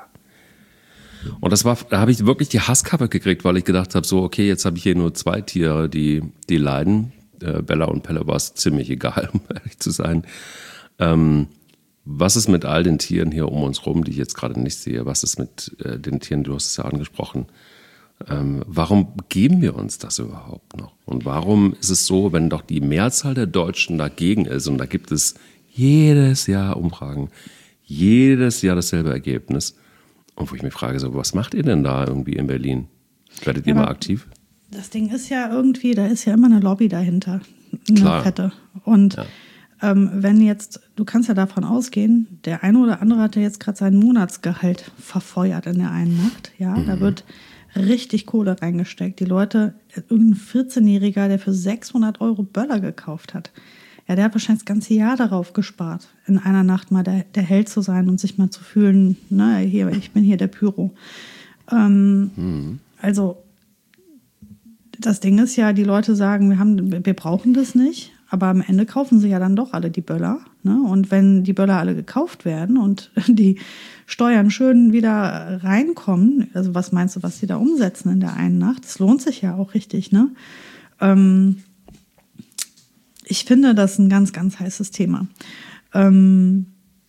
Und das war, da habe ich wirklich die Hasskappe gekriegt, weil ich gedacht habe, so, okay, jetzt habe ich hier nur zwei Tiere, die, die leiden. Äh, Bella und Pelle war es ziemlich egal, um ehrlich zu sein. Ähm, Was ist mit all den Tieren hier um uns rum, die ich jetzt gerade nicht sehe? Was ist mit äh, den Tieren, du hast es ja angesprochen? Ähm, warum geben wir uns das überhaupt noch? Und warum ist es so, wenn doch die Mehrzahl der Deutschen dagegen ist, und da gibt es jedes Jahr Umfragen, jedes Jahr dasselbe Ergebnis, und wo ich mich frage, so, was macht ihr denn da irgendwie in Berlin? Werdet ihr ja, mal aktiv? Das Ding ist ja irgendwie, da ist ja immer eine Lobby dahinter, eine Klar. fette. Und ja. Ähm, wenn jetzt, du kannst ja davon ausgehen, der eine oder andere hat ja jetzt gerade sein Monatsgehalt verfeuert in der einen Nacht. Ja, mhm. Da wird richtig Kohle reingesteckt. Die Leute, irgendein vierzehnjähriger, der für sechshundert Euro Böller gekauft hat, ja, der hat wahrscheinlich das ganze Jahr darauf gespart, in einer Nacht mal der, der Held zu sein und sich mal zu fühlen, ne, hier, ich bin hier der Pyro. Ähm, mhm. Also, das Ding ist ja, die Leute sagen, wir haben, wir brauchen das nicht. Aber am Ende kaufen sie ja dann doch alle die Böller. Ne? Und wenn die Böller alle gekauft werden und die Steuern schön wieder reinkommen, also was meinst du, was die da umsetzen in der einen Nacht? Das lohnt sich ja auch richtig. Ne? Ähm, ich finde das ein ganz, ganz heißes Thema. Ähm,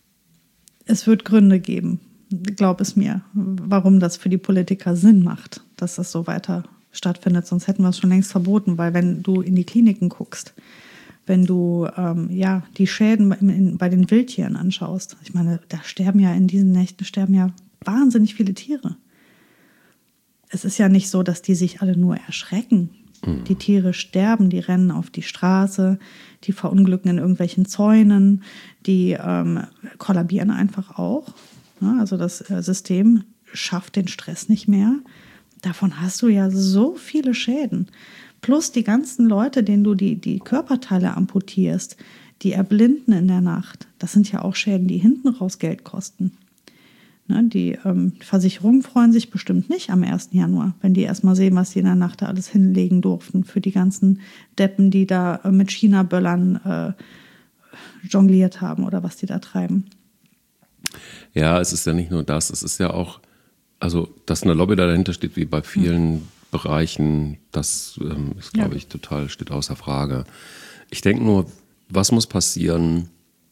es wird Gründe geben, glaub es mir, warum das für die Politiker Sinn macht, dass das so weiter stattfindet. Sonst hätten wir es schon längst verboten, weil wenn du in die Kliniken guckst, wenn du ähm, ja, die Schäden bei, in, bei den Wildtieren anschaust. Ich meine, da sterben ja in diesen Nächten sterben ja wahnsinnig viele Tiere. Es ist ja nicht so, dass die sich alle nur erschrecken. Mhm. Die Tiere sterben, die rennen auf die Straße, die verunglücken in irgendwelchen Zäunen, die ähm, kollabieren einfach auch. Ja, also das äh, System schafft den Stress nicht mehr. Davon hast du ja so viele Schäden. Plus die ganzen Leute, denen du die, die Körperteile amputierst, die erblinden in der Nacht. Das sind ja auch Schäden, die hinten raus Geld kosten. Ne, die ähm, Versicherungen freuen sich bestimmt nicht am ersten Januar, wenn die erstmal sehen, was die in der Nacht da alles hinlegen durften für die ganzen Deppen, die da äh, mit China-Böllern äh, jongliert haben oder was die da treiben. Ja, es ist ja nicht nur das, es ist ja auch, also dass eine Lobby da dahinter steht, wie bei vielen hm. Bereichen, das ähm, ist, glaube ja. ich, total, steht außer Frage. Ich denke nur, was muss passieren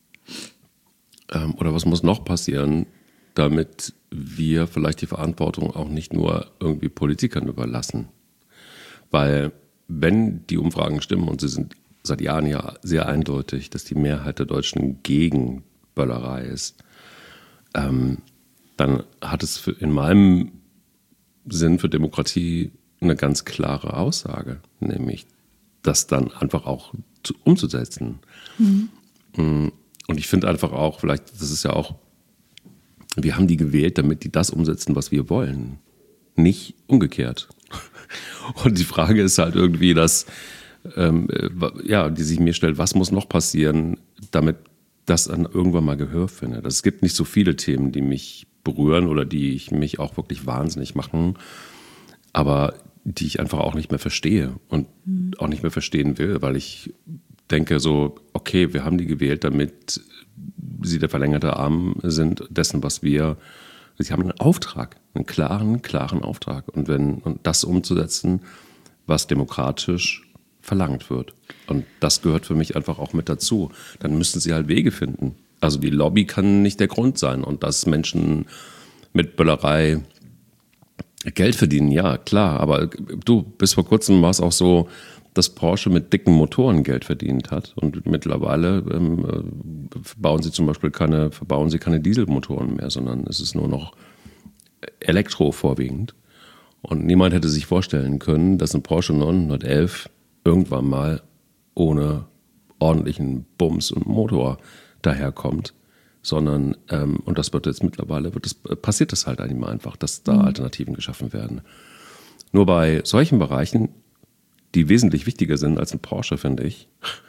ähm, oder was muss noch passieren, damit wir vielleicht die Verantwortung auch nicht nur irgendwie Politikern überlassen. Weil wenn die Umfragen stimmen, und sie sind seit Jahren ja sehr eindeutig, dass die Mehrheit der Deutschen gegen Böllerei ist, ähm, dann hat es für, in meinem Sinn für Demokratie eine ganz klare Aussage, nämlich das dann einfach auch zu, umzusetzen. Mhm. Und ich finde einfach auch, vielleicht, das ist ja auch, wir haben die gewählt, damit die das umsetzen, was wir wollen. Nicht umgekehrt. Und die Frage ist halt irgendwie, dass, ähm, ja, die sich mir stellt, was muss noch passieren, damit das dann irgendwann mal Gehör findet. Es gibt nicht so viele Themen, die mich berühren oder die ich mich auch wirklich wahnsinnig machen, aber die ich einfach auch nicht mehr verstehe und mhm. auch nicht mehr verstehen will, weil ich denke so, okay, wir haben die gewählt, damit sie der verlängerte Arm sind dessen, was wir, sie haben einen Auftrag, einen klaren, klaren Auftrag. Und wenn, und das umzusetzen, was demokratisch verlangt wird. Und das gehört für mich einfach auch mit dazu. Dann müssen sie halt Wege finden. Also die Lobby kann nicht der Grund sein. Und dass Menschen mit Böllerei Geld verdienen, ja, klar. Aber du, bis vor kurzem war es auch so, dass Porsche mit dicken Motoren Geld verdient hat. Und mittlerweile ähm, bauen sie zum Beispiel keine, verbauen sie keine Dieselmotoren mehr, sondern es ist nur noch Elektro vorwiegend. Und niemand hätte sich vorstellen können, dass ein Porsche neunhundertelf irgendwann mal ohne ordentlichen Bums und Motor daherkommt. Sondern, ähm, und das wird jetzt mittlerweile, wird das, passiert das halt eigentlich einfach, dass da Alternativen geschaffen werden. Nur bei solchen Bereichen, die wesentlich wichtiger sind als ein Porsche, finde ich,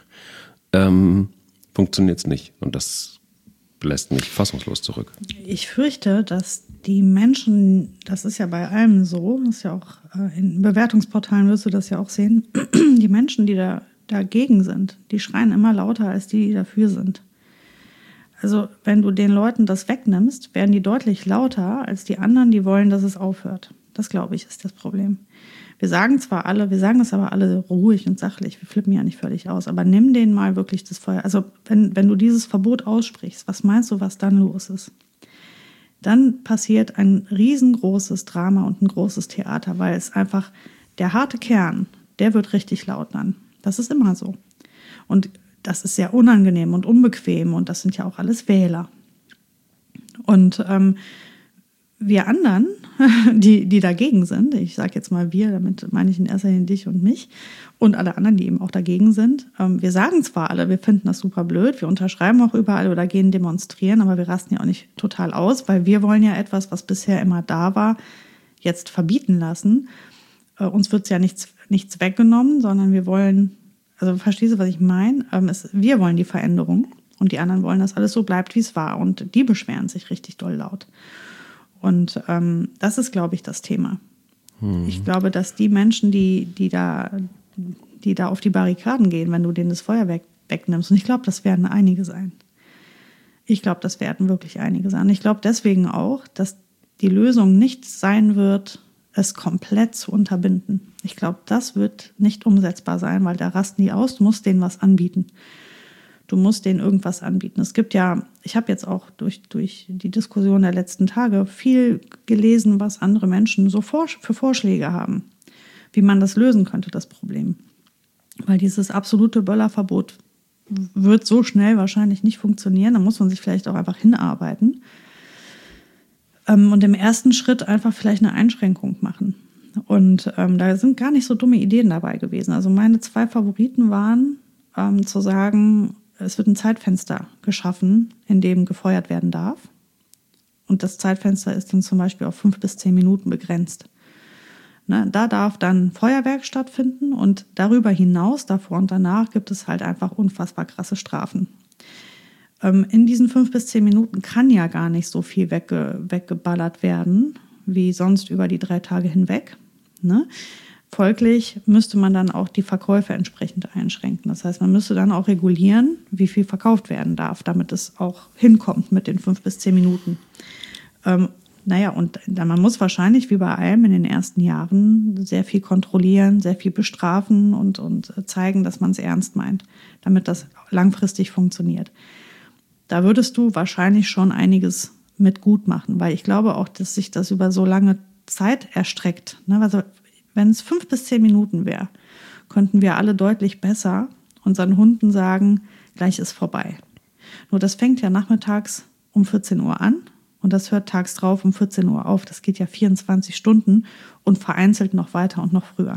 ähm, funktioniert es nicht. Und das lässt mich fassungslos zurück. Ich fürchte, dass die Menschen, das ist ja bei allem so, das ist ja auch äh, in Bewertungsportalen wirst du das ja auch sehen, die Menschen, die da dagegen sind, die schreien immer lauter als die, die dafür sind. Also wenn du den Leuten das wegnimmst, werden die deutlich lauter als die anderen, die wollen, dass es aufhört. Das, glaube ich, ist das Problem. Wir sagen zwar alle, wir sagen das aber alle ruhig und sachlich, wir flippen ja nicht völlig aus, aber nimm denen mal wirklich das Feuer. Also wenn, wenn du dieses Verbot aussprichst, was meinst du, was dann los ist? Dann passiert ein riesengroßes Drama und ein großes Theater, weil es einfach, der harte Kern, der wird richtig laut dann. Das ist immer so. Und das ist sehr unangenehm und unbequem und das sind ja auch alles Wähler. Und ähm, wir anderen, die, die dagegen sind, ich sage jetzt mal wir, damit meine ich in erster Linie dich und mich und alle anderen, die eben auch dagegen sind, ähm, wir sagen zwar alle, wir finden das super blöd, wir unterschreiben auch überall oder gehen demonstrieren, aber wir rasten ja auch nicht total aus, weil wir wollen ja etwas, was bisher immer da war, jetzt verbieten lassen. Äh, uns wird ja nichts, nichts weggenommen, sondern wir wollen, also verstehst du, was ich meine? Ähm, es, wir wollen die Veränderung und die anderen wollen, dass alles so bleibt, wie es war und die beschweren sich richtig doll laut. Und ähm, das ist, glaube ich, das Thema. Hm. Ich glaube, dass die Menschen, die, die, da, die da auf die Barrikaden gehen, wenn du denen das Feuerwerk wegnimmst, und ich glaube, das werden einige sein. Ich glaube, das werden wirklich einige sein. Ich glaube deswegen auch, dass die Lösung nicht sein wird, es komplett zu unterbinden. Ich glaube, das wird nicht umsetzbar sein, weil da rasten die aus, du musst denen was anbieten. Du musst denen irgendwas anbieten. Es gibt ja, ich habe jetzt auch durch, durch die Diskussion der letzten Tage viel gelesen, was andere Menschen so für Vorschläge haben, wie man das lösen könnte, das Problem. Weil dieses absolute Böllerverbot wird so schnell wahrscheinlich nicht funktionieren. Da muss man sich vielleicht auch einfach hinarbeiten. Und im ersten Schritt einfach vielleicht eine Einschränkung machen. Und ähm, da sind gar nicht so dumme Ideen dabei gewesen. Also meine zwei Favoriten waren, ähm, zu sagen, es wird ein Zeitfenster geschaffen, in dem gefeuert werden darf. Und das Zeitfenster ist dann zum Beispiel auf fünf bis zehn Minuten begrenzt. Ne, da darf dann Feuerwerk stattfinden und darüber hinaus, davor und danach, gibt es halt einfach unfassbar krasse Strafen. Ähm, in diesen fünf bis zehn Minuten kann ja gar nicht so viel wegge- weggeballert werden, wie sonst über die drei Tage hinweg. Ne? Folglich müsste man dann auch die Verkäufe entsprechend einschränken. Das heißt, man müsste dann auch regulieren, wie viel verkauft werden darf, damit es auch hinkommt mit den fünf bis zehn Minuten. Ähm, naja, und dann, man muss wahrscheinlich, wie bei allem in den ersten Jahren, sehr viel kontrollieren, sehr viel bestrafen und, und zeigen, dass man es ernst meint, damit das langfristig funktioniert. Da würdest du wahrscheinlich schon einiges mit gut machen, weil ich glaube auch, dass sich das über so lange Zeit erstreckt. Ne? Also wenn es fünf bis zehn Minuten wäre, könnten wir alle deutlich besser unseren Hunden sagen, gleich ist vorbei. Nur das fängt ja nachmittags um vierzehn Uhr an und das hört tags drauf um vierzehn Uhr auf. Das geht ja vierundzwanzig Stunden und vereinzelt noch weiter und noch früher.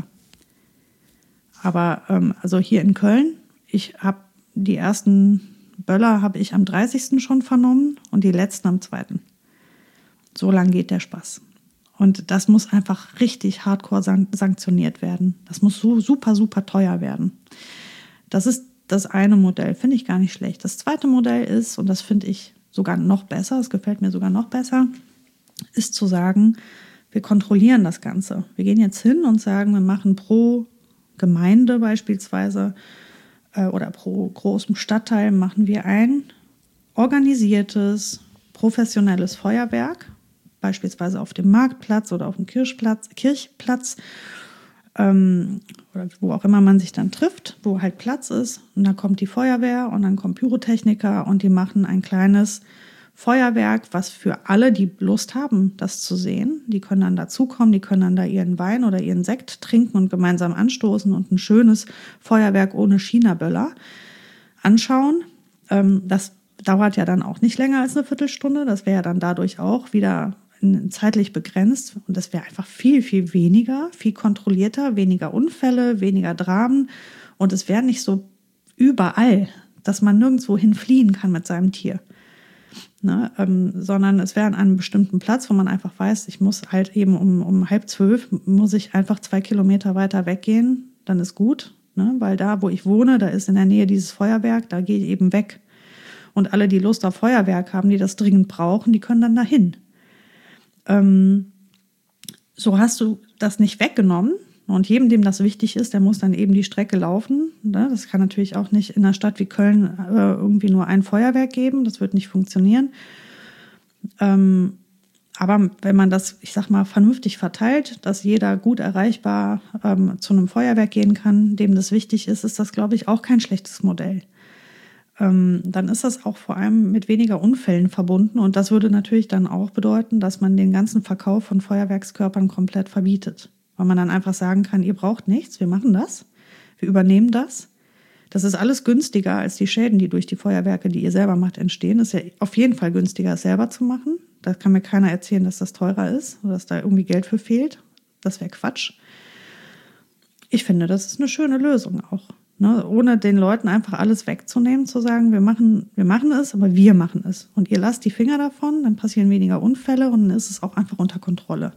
Aber ähm, also hier in Köln, ich habe die ersten Böller habe ich am dreißigsten schon vernommen und die letzten am zweiten So lang geht der Spaß. Und das muss einfach richtig hardcore sanktioniert werden. Das muss so super, super teuer werden. Das ist das eine Modell, finde ich gar nicht schlecht. Das zweite Modell ist, und das finde ich sogar noch besser, es gefällt mir sogar noch besser, ist zu sagen, wir kontrollieren das Ganze. Wir gehen jetzt hin und sagen, wir machen pro Gemeinde beispielsweise äh, oder pro großem Stadtteil machen wir ein organisiertes, professionelles Feuerwerk, beispielsweise auf dem Marktplatz oder auf dem Kirchplatz, Kirchplatz ähm, oder wo auch immer man sich dann trifft, wo halt Platz ist. Und da kommt die Feuerwehr und dann kommen Pyrotechniker und die machen ein kleines Feuerwerk, was für alle, die Lust haben, das zu sehen, die können dann dazukommen, die können dann da ihren Wein oder ihren Sekt trinken und gemeinsam anstoßen und ein schönes Feuerwerk ohne China-Böller anschauen. Ähm, das dauert ja dann auch nicht länger als eine Viertelstunde. Das wäre ja dann dadurch auch wieder zeitlich begrenzt. Und das wäre einfach viel, viel weniger, viel kontrollierter, weniger Unfälle, weniger Dramen. Und es wäre nicht so überall, dass man nirgendwo hinfliehen kann mit seinem Tier. Ne, ähm, sondern es wäre an einem bestimmten Platz, wo man einfach weiß, ich muss halt eben um, um halb zwölf, muss ich einfach zwei Kilometer weiter weggehen, dann ist gut. Ne, weil da, wo ich wohne, da ist in der Nähe dieses Feuerwerk, da gehe ich eben weg. Und alle, die Lust auf Feuerwerk haben, die das dringend brauchen, die können dann dahin. Ähm, so hast du das nicht weggenommen. Und jedem, dem das wichtig ist, der muss dann eben die Strecke laufen. Ne? Das kann natürlich auch nicht in einer Stadt wie Köln äh, irgendwie nur ein Feuerwerk geben. Das wird nicht funktionieren. Ähm, aber wenn man das, ich sag mal, vernünftig verteilt, dass jeder gut erreichbar ähm, zu einem Feuerwerk gehen kann, dem das wichtig ist, ist das, glaube ich, auch kein schlechtes Modell. Ähm, dann ist das auch vor allem mit weniger Unfällen verbunden. Und das würde natürlich dann auch bedeuten, dass man den ganzen Verkauf von Feuerwerkskörpern komplett verbietet. Weil man dann einfach sagen kann, ihr braucht nichts, wir machen das, wir übernehmen das. Das ist alles günstiger als die Schäden, die durch die Feuerwerke, die ihr selber macht, entstehen. Das ist ja auf jeden Fall günstiger, es selber zu machen. Da kann mir keiner erzählen, dass das teurer ist oder dass da irgendwie Geld für fehlt. Das wäre Quatsch. Ich finde, das ist eine schöne Lösung auch. Ne? Ohne den Leuten einfach alles wegzunehmen, zu sagen, wir machen, wir machen es, aber wir machen es. Und ihr lasst die Finger davon, dann passieren weniger Unfälle und dann ist es auch einfach unter Kontrolle.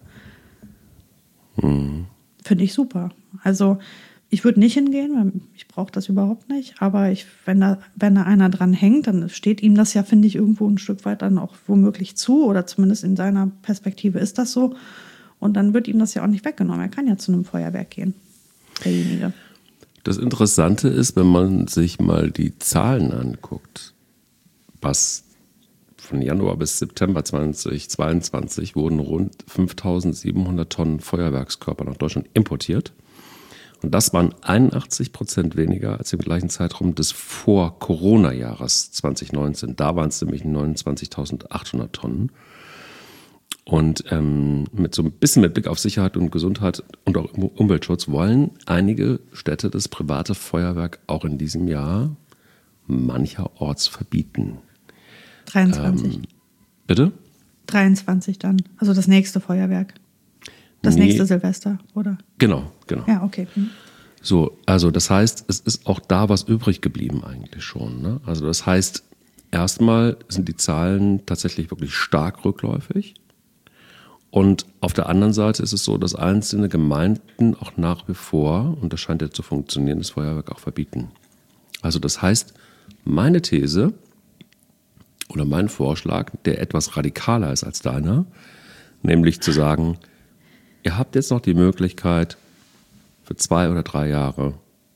Mhm. Finde ich super. Also ich würde nicht hingehen, weil ich brauche das überhaupt nicht. Aber ich, wenn da, wenn da einer dran hängt, dann steht ihm das ja, finde ich, irgendwo ein Stück weit dann auch womöglich zu. Oder zumindest in seiner Perspektive ist das so. Und dann wird ihm das ja auch nicht weggenommen. Er kann ja zu einem Feuerwerk gehen, derjenige. Das Interessante ist, wenn man sich mal die Zahlen anguckt, was von Januar bis September zweitausendzweiundzwanzig wurden rund fünftausendsiebenhundert Tonnen Feuerwerkskörper nach Deutschland importiert. Und das waren einundachtzig Prozent weniger als im gleichen Zeitraum des Vor-Corona-Jahres zweitausendneunzehn. Da waren es nämlich neunundzwanzigtausendachthundert Tonnen. Und ähm, mit so ein bisschen mit Blick auf Sicherheit und Gesundheit und auch Umweltschutz wollen einige Städte das private Feuerwerk auch in diesem Jahr mancherorts verbieten. dreiundzwanzig. Ähm, bitte? dreiundzwanzig dann, also das nächste Feuerwerk. Das nee. nächste Silvester, oder? Genau, genau. Ja, okay. Hm. So, also das heißt, es ist auch da was übrig geblieben eigentlich schon. Ne? Also das heißt, erstmal sind die Zahlen tatsächlich wirklich stark rückläufig. Und auf der anderen Seite ist es so, dass einzelne Gemeinden auch nach wie vor, und das scheint ja zu funktionieren, das Feuerwerk auch verbieten. Also das heißt, meine These oder mein Vorschlag, der etwas radikaler ist als deiner, nämlich zu sagen, ihr habt jetzt noch die Möglichkeit, für zwei oder drei Jahre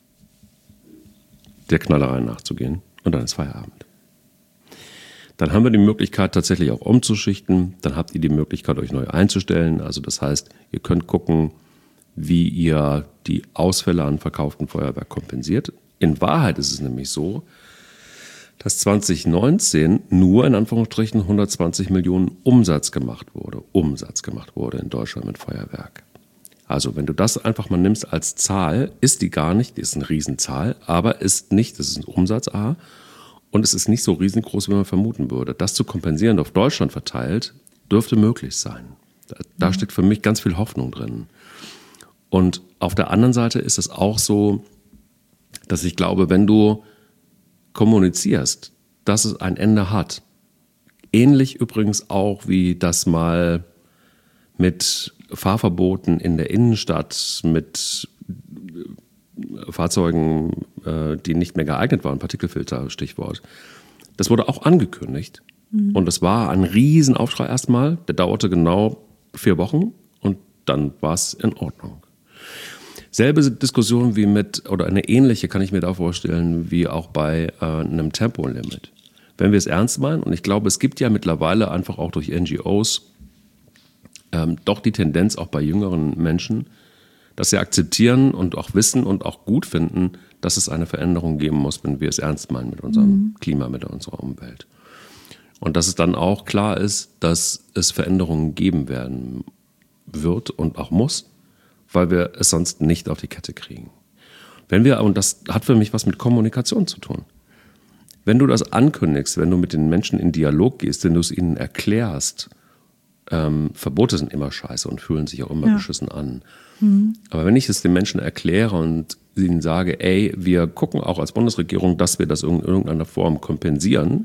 der Knallerei nachzugehen und dann ist Feierabend. Dann haben wir die Möglichkeit, tatsächlich auch umzuschichten. Dann habt ihr die Möglichkeit, euch neu einzustellen. Also das heißt, ihr könnt gucken, wie ihr die Ausfälle an verkauftem Feuerwerk kompensiert. In Wahrheit ist es nämlich so, dass zwanzig neunzehn nur in Anführungsstrichen hundertzwanzig Millionen Umsatz gemacht wurde. Umsatz gemacht wurde in Deutschland mit Feuerwerk. Also wenn du das einfach mal nimmst als Zahl, ist die gar nicht, die ist eine Riesenzahl, aber ist nicht, das ist ein Umsatz A und es ist nicht so riesengroß, wie man vermuten würde. Das zu kompensieren auf Deutschland verteilt, dürfte möglich sein. Da, da mhm. steckt für mich ganz viel Hoffnung drin. Und auf der anderen Seite ist es auch so, dass ich glaube, wenn du kommunizierst, dass es ein Ende hat, ähnlich übrigens auch wie das mal mit Fahrverboten in der Innenstadt, mit Fahrzeugen, die nicht mehr geeignet waren, Partikelfilter, Stichwort. Das wurde auch angekündigt. Mhm. Und es war ein Riesenaufschrei erstmal. Der dauerte genau vier Wochen und dann war es in Ordnung. Selbe Diskussion wie mit, oder eine ähnliche kann ich mir da vorstellen, wie auch bei äh, einem Tempolimit. Wenn wir es ernst meinen, und ich glaube, es gibt ja mittlerweile einfach auch durch N G Os ähm, doch die Tendenz auch bei jüngeren Menschen, dass sie akzeptieren und auch wissen und auch gut finden, dass es eine Veränderung geben muss, wenn wir es ernst meinen mit unserem mhm. Klima, mit unserer Umwelt. Und dass es dann auch klar ist, dass es Veränderungen geben werden wird und auch muss, weil wir es sonst nicht auf die Kette kriegen. Wenn wir, und das hat für mich was mit Kommunikation zu tun. Wenn du das ankündigst, wenn du mit den Menschen in Dialog gehst, wenn du es ihnen erklärst, ähm, Verbote sind immer scheiße und fühlen sich auch immer ja. beschissen an. Mhm. Aber wenn ich es den Menschen erkläre und ihnen sage, ey, wir gucken auch als Bundesregierung, dass wir das in irgendeiner Form kompensieren.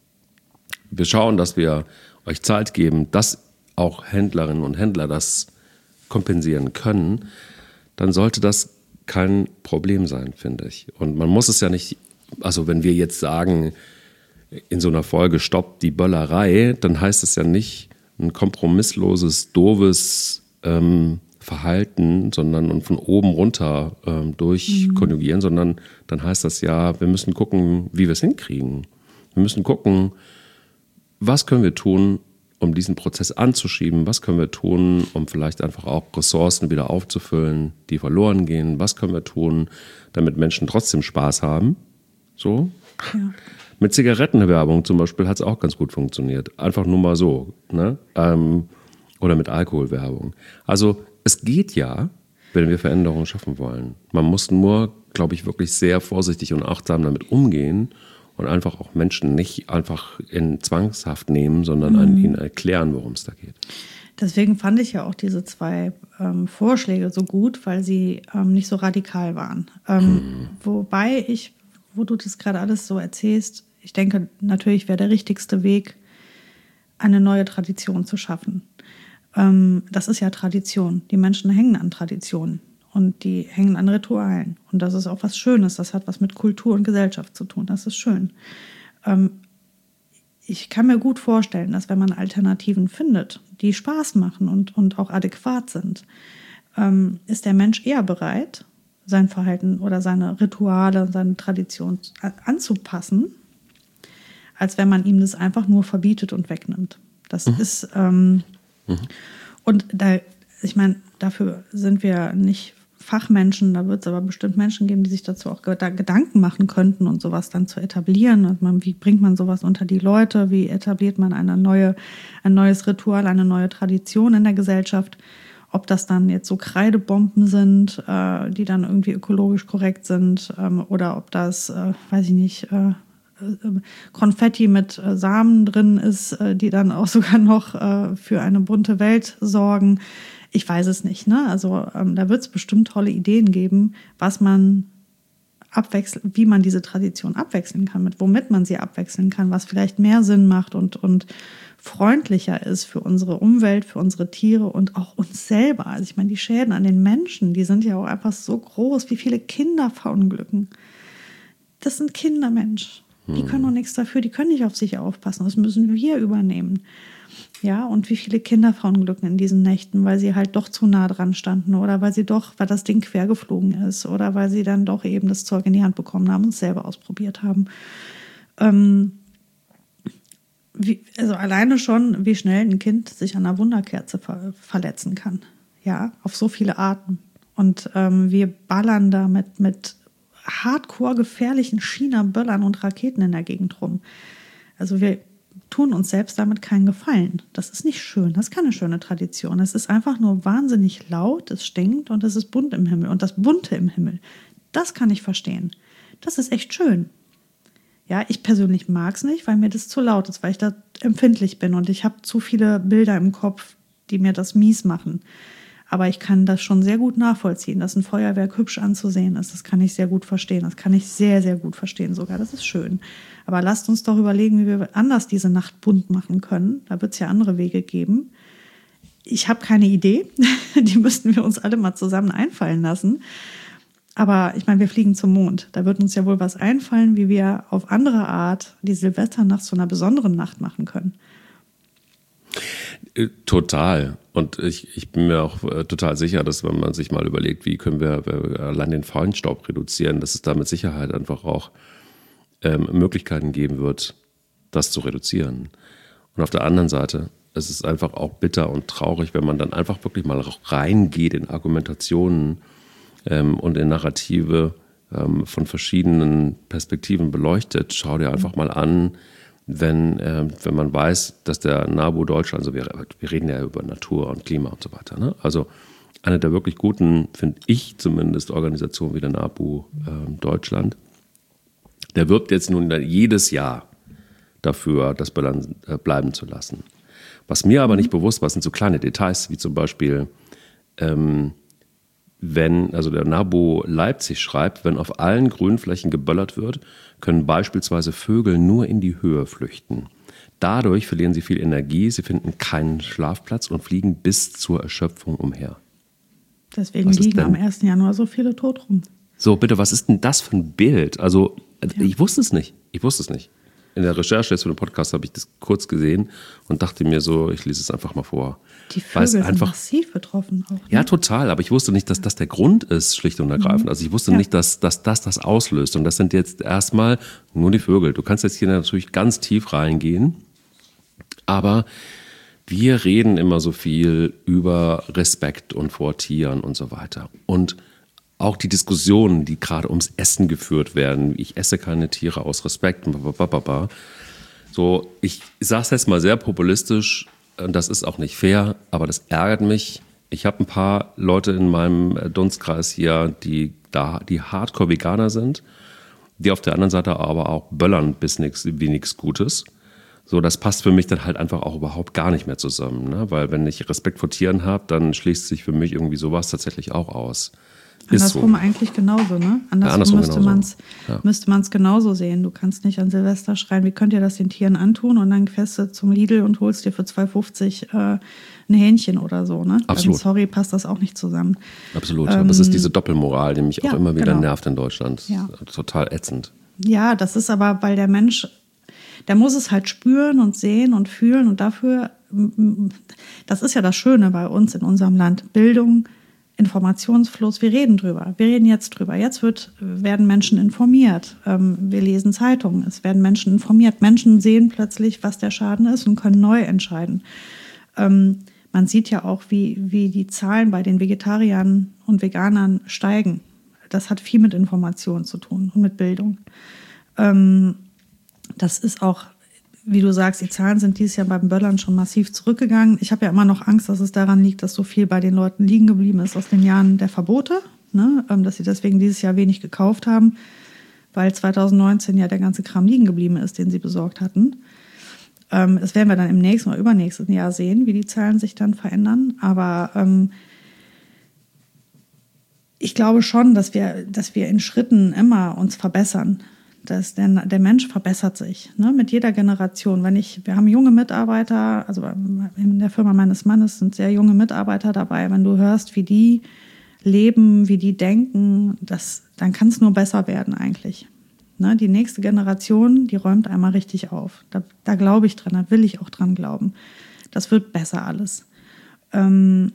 Wir schauen, dass wir euch Zeit geben, dass auch Händlerinnen und Händler das kompensieren können, dann sollte das kein Problem sein, finde ich. Und man muss es ja nicht, also wenn wir jetzt sagen, in so einer Folge stoppt die Böllerei, dann heißt es ja nicht ein kompromissloses, doofes ähm, Verhalten, sondern und von oben runter ähm, durchkonjugieren, mhm. sondern dann heißt das ja, wir müssen gucken, wie wir es hinkriegen. Wir müssen gucken, was können wir tun, um diesen Prozess anzuschieben? Was können wir tun, um vielleicht einfach auch Ressourcen wieder aufzufüllen, die verloren gehen? Was können wir tun, damit Menschen trotzdem Spaß haben? So. Ja. Mit Zigarettenwerbung zum Beispiel hat es auch ganz gut funktioniert. Einfach nur mal so. Ne? Ähm, oder mit Alkoholwerbung. Also es geht ja, wenn wir Veränderungen schaffen wollen. Man muss nur, glaube ich, wirklich sehr vorsichtig und achtsam damit umgehen und einfach auch Menschen nicht einfach in Zwangshaft nehmen, sondern mhm. ihnen erklären, worum es da geht. Deswegen fand ich ja auch diese zwei ähm, Vorschläge so gut, weil sie ähm, nicht so radikal waren. Ähm, hm. Wobei ich, wo du das gerade alles so erzählst, ich denke, natürlich wäre der richtigste Weg, eine neue Tradition zu schaffen. Ähm, das ist ja Tradition. Die Menschen hängen an Traditionen und die hängen an Ritualen. Und das ist auch was Schönes. Das hat was mit Kultur und Gesellschaft zu tun. Das ist schön. Ähm, ich kann mir gut vorstellen, dass wenn man Alternativen findet, die Spaß machen und, und auch adäquat sind, ähm, ist der Mensch eher bereit, sein Verhalten oder seine Rituale, seine Tradition anzupassen, als wenn man ihm das einfach nur verbietet und wegnimmt. Das mhm. ist, ähm, mhm. und da, ich meine, dafür sind wir nicht Fachmenschen, da wird es aber bestimmt Menschen geben, die sich dazu auch Gedanken machen könnten und sowas dann zu etablieren. Also man, wie bringt man sowas unter die Leute? Wie etabliert man eine neue, ein neues Ritual, eine neue Tradition in der Gesellschaft? Ob das dann jetzt so Kreidebomben sind, äh, die dann irgendwie ökologisch korrekt sind, ähm, oder ob das, äh, weiß ich nicht, äh, Konfetti mit äh, Samen drin ist, äh, die dann auch sogar noch äh, für eine bunte Welt sorgen. Ich weiß es nicht, ne? Also ähm, da wird es bestimmt tolle Ideen geben, was man abwechseln, wie man diese Tradition abwechseln kann, mit womit man sie abwechseln kann, was vielleicht mehr Sinn macht und, und freundlicher ist für unsere Umwelt, für unsere Tiere und auch uns selber. Also ich meine, die Schäden an den Menschen, die sind ja auch einfach so groß, wie viele Kinder verunglücken. Das sind Kinder, Mensch. Die können doch nichts dafür, die können nicht auf sich aufpassen. Das müssen wir übernehmen. Ja, und wie viele Kinder verunglücken in diesen Nächten, weil sie halt doch zu nah dran standen oder weil sie doch, weil das Ding quer geflogen ist oder weil sie dann doch eben das Zeug in die Hand bekommen haben und es selber ausprobiert haben. Ähm, wie, also alleine schon, wie schnell ein Kind sich an einer Wunderkerze ver- verletzen kann. Ja, auf so viele Arten. Und ähm, wir ballern da mit, mit hardcore gefährlichen China-Böllern und Raketen in der Gegend rum. Also wir tun uns selbst damit keinen Gefallen. Das ist nicht schön, das ist keine schöne Tradition. Es ist einfach nur wahnsinnig laut, es stinkt und es ist bunt im Himmel. Und das Bunte im Himmel, das kann ich verstehen. Das ist echt schön. Ja, ich persönlich mag es nicht, weil mir das zu laut ist, weil ich da empfindlich bin und ich habe zu viele Bilder im Kopf, die mir das mies machen. Aber ich kann das schon sehr gut nachvollziehen, dass ein Feuerwerk hübsch anzusehen ist. Das kann ich sehr gut verstehen. Das kann ich sehr, sehr gut verstehen sogar. Das ist schön. Aber lasst uns doch überlegen, wie wir anders diese Nacht bunt machen können. Da wird es ja andere Wege geben. Ich habe keine Idee. Die müssten wir uns alle mal zusammen einfallen lassen. Aber ich meine, wir fliegen zum Mond. Da wird uns ja wohl was einfallen, wie wir auf andere Art die Silvesternacht zu einer besonderen Nacht machen können. Total. Und ich, ich bin mir auch äh, total sicher, dass wenn man sich mal überlegt, wie können wir, wir allein den Feinstaub reduzieren, dass es da mit Sicherheit einfach auch ähm, Möglichkeiten geben wird, das zu reduzieren. Und auf der anderen Seite, es ist einfach auch bitter und traurig, wenn man dann einfach wirklich mal reingeht in Argumentationen ähm, und in Narrative ähm, von verschiedenen Perspektiven beleuchtet. Schau dir einfach mal an, wenn, äh, wenn man weiß, dass der NABU Deutschland, also wir, wir reden ja über Natur und Klima und so weiter, ne? Also eine der wirklich guten, finde ich zumindest, Organisationen wie der NABU äh, Deutschland, der wirbt jetzt nun jedes Jahr dafür, das Böllern äh, bleiben zu lassen. Was mir aber nicht bewusst war, sind so kleine Details, wie zum Beispiel, ähm, wenn, also der NABU Leipzig schreibt, wenn auf allen Grünflächen geböllert wird, können beispielsweise Vögel nur in die Höhe flüchten. Dadurch verlieren sie viel Energie, sie finden keinen Schlafplatz und fliegen bis zur Erschöpfung umher. Deswegen liegen am ersten Januar so viele tot rum. So, bitte, was ist denn das für ein Bild? Also, ja. ich wusste es nicht. Ich wusste es nicht. In der Recherche jetzt für den Podcast habe ich das kurz gesehen und dachte mir so, ich lese es einfach mal vor. Die Vögel sind einfach massiv betroffen auch. Ne? Ja, total. Aber ich wusste nicht, dass das der Grund ist, schlicht und ergreifend. Also ich wusste ja. nicht, dass, dass das das auslöst. Und das sind jetzt erstmal nur die Vögel. Du kannst jetzt hier natürlich ganz tief reingehen. Aber wir reden immer so viel über Respekt und vor Tieren und so weiter. Und auch die Diskussionen, die gerade ums Essen geführt werden, ich esse keine Tiere aus Respekt, so, ich sage es jetzt mal sehr populistisch, das ist auch nicht fair, aber das ärgert mich. Ich habe ein paar Leute in meinem Dunstkreis hier, die da die Hardcore-Veganer sind, die auf der anderen Seite aber auch böllern bis nix, wie nichts Gutes. So, das passt für mich dann halt einfach auch überhaupt gar nicht mehr zusammen, ne? Weil wenn ich Respekt vor Tieren habe, dann schließt sich für mich irgendwie sowas tatsächlich auch aus. Andersrum so. Eigentlich genauso, ne? Andersrum, ja, andersrum müsste man es ja. müsste man's genauso sehen. Du kannst nicht an Silvester schreien, wie könnt ihr das den Tieren antun? Und dann fährst du zum Lidl und holst dir für zwei fünfzig äh, ein Hähnchen oder so, ne? Absolut. Also, sorry, passt das auch nicht zusammen. Absolut, ähm, aber es ist diese Doppelmoral, die mich ja, auch immer wieder genau. nervt in Deutschland. Ja. Total ätzend. Ja, das ist aber, weil der Mensch, der muss es halt spüren und sehen und fühlen und dafür, das ist ja das Schöne bei uns in unserem Land, Bildung, Informationsfluss, wir reden drüber, wir reden jetzt drüber. Jetzt wird, werden Menschen informiert, ähm, wir lesen Zeitungen, es werden Menschen informiert. Menschen sehen plötzlich, was der Schaden ist und können neu entscheiden. Ähm, man sieht ja auch, wie, wie die Zahlen bei den Vegetariern und Veganern steigen. Das hat viel mit Information zu tun und mit Bildung. Ähm, das ist auch, wie du sagst, die Zahlen sind dieses Jahr beim Böllern schon massiv zurückgegangen. Ich habe ja immer noch Angst, dass es daran liegt, dass so viel bei den Leuten liegen geblieben ist aus den Jahren der Verbote, ne? Dass sie deswegen dieses Jahr wenig gekauft haben, weil zwanzig neunzehn ja der ganze Kram liegen geblieben ist, den sie besorgt hatten. Ähm, das werden wir dann im nächsten oder übernächsten Jahr sehen, wie die Zahlen sich dann verändern. Aber ähm, ich glaube schon, dass wir, dass wir in Schritten immer uns verbessern. Das, der, der Mensch verbessert sich, ne, mit jeder Generation. Wenn ich, wir haben junge Mitarbeiter, also in der Firma meines Mannes sind sehr junge Mitarbeiter dabei. Wenn du hörst, wie die leben, wie die denken, das, dann kann es nur besser werden eigentlich. Ne, die nächste Generation, die räumt einmal richtig auf. Da, da glaube ich dran, da will ich auch dran glauben. Das wird besser alles. Ähm,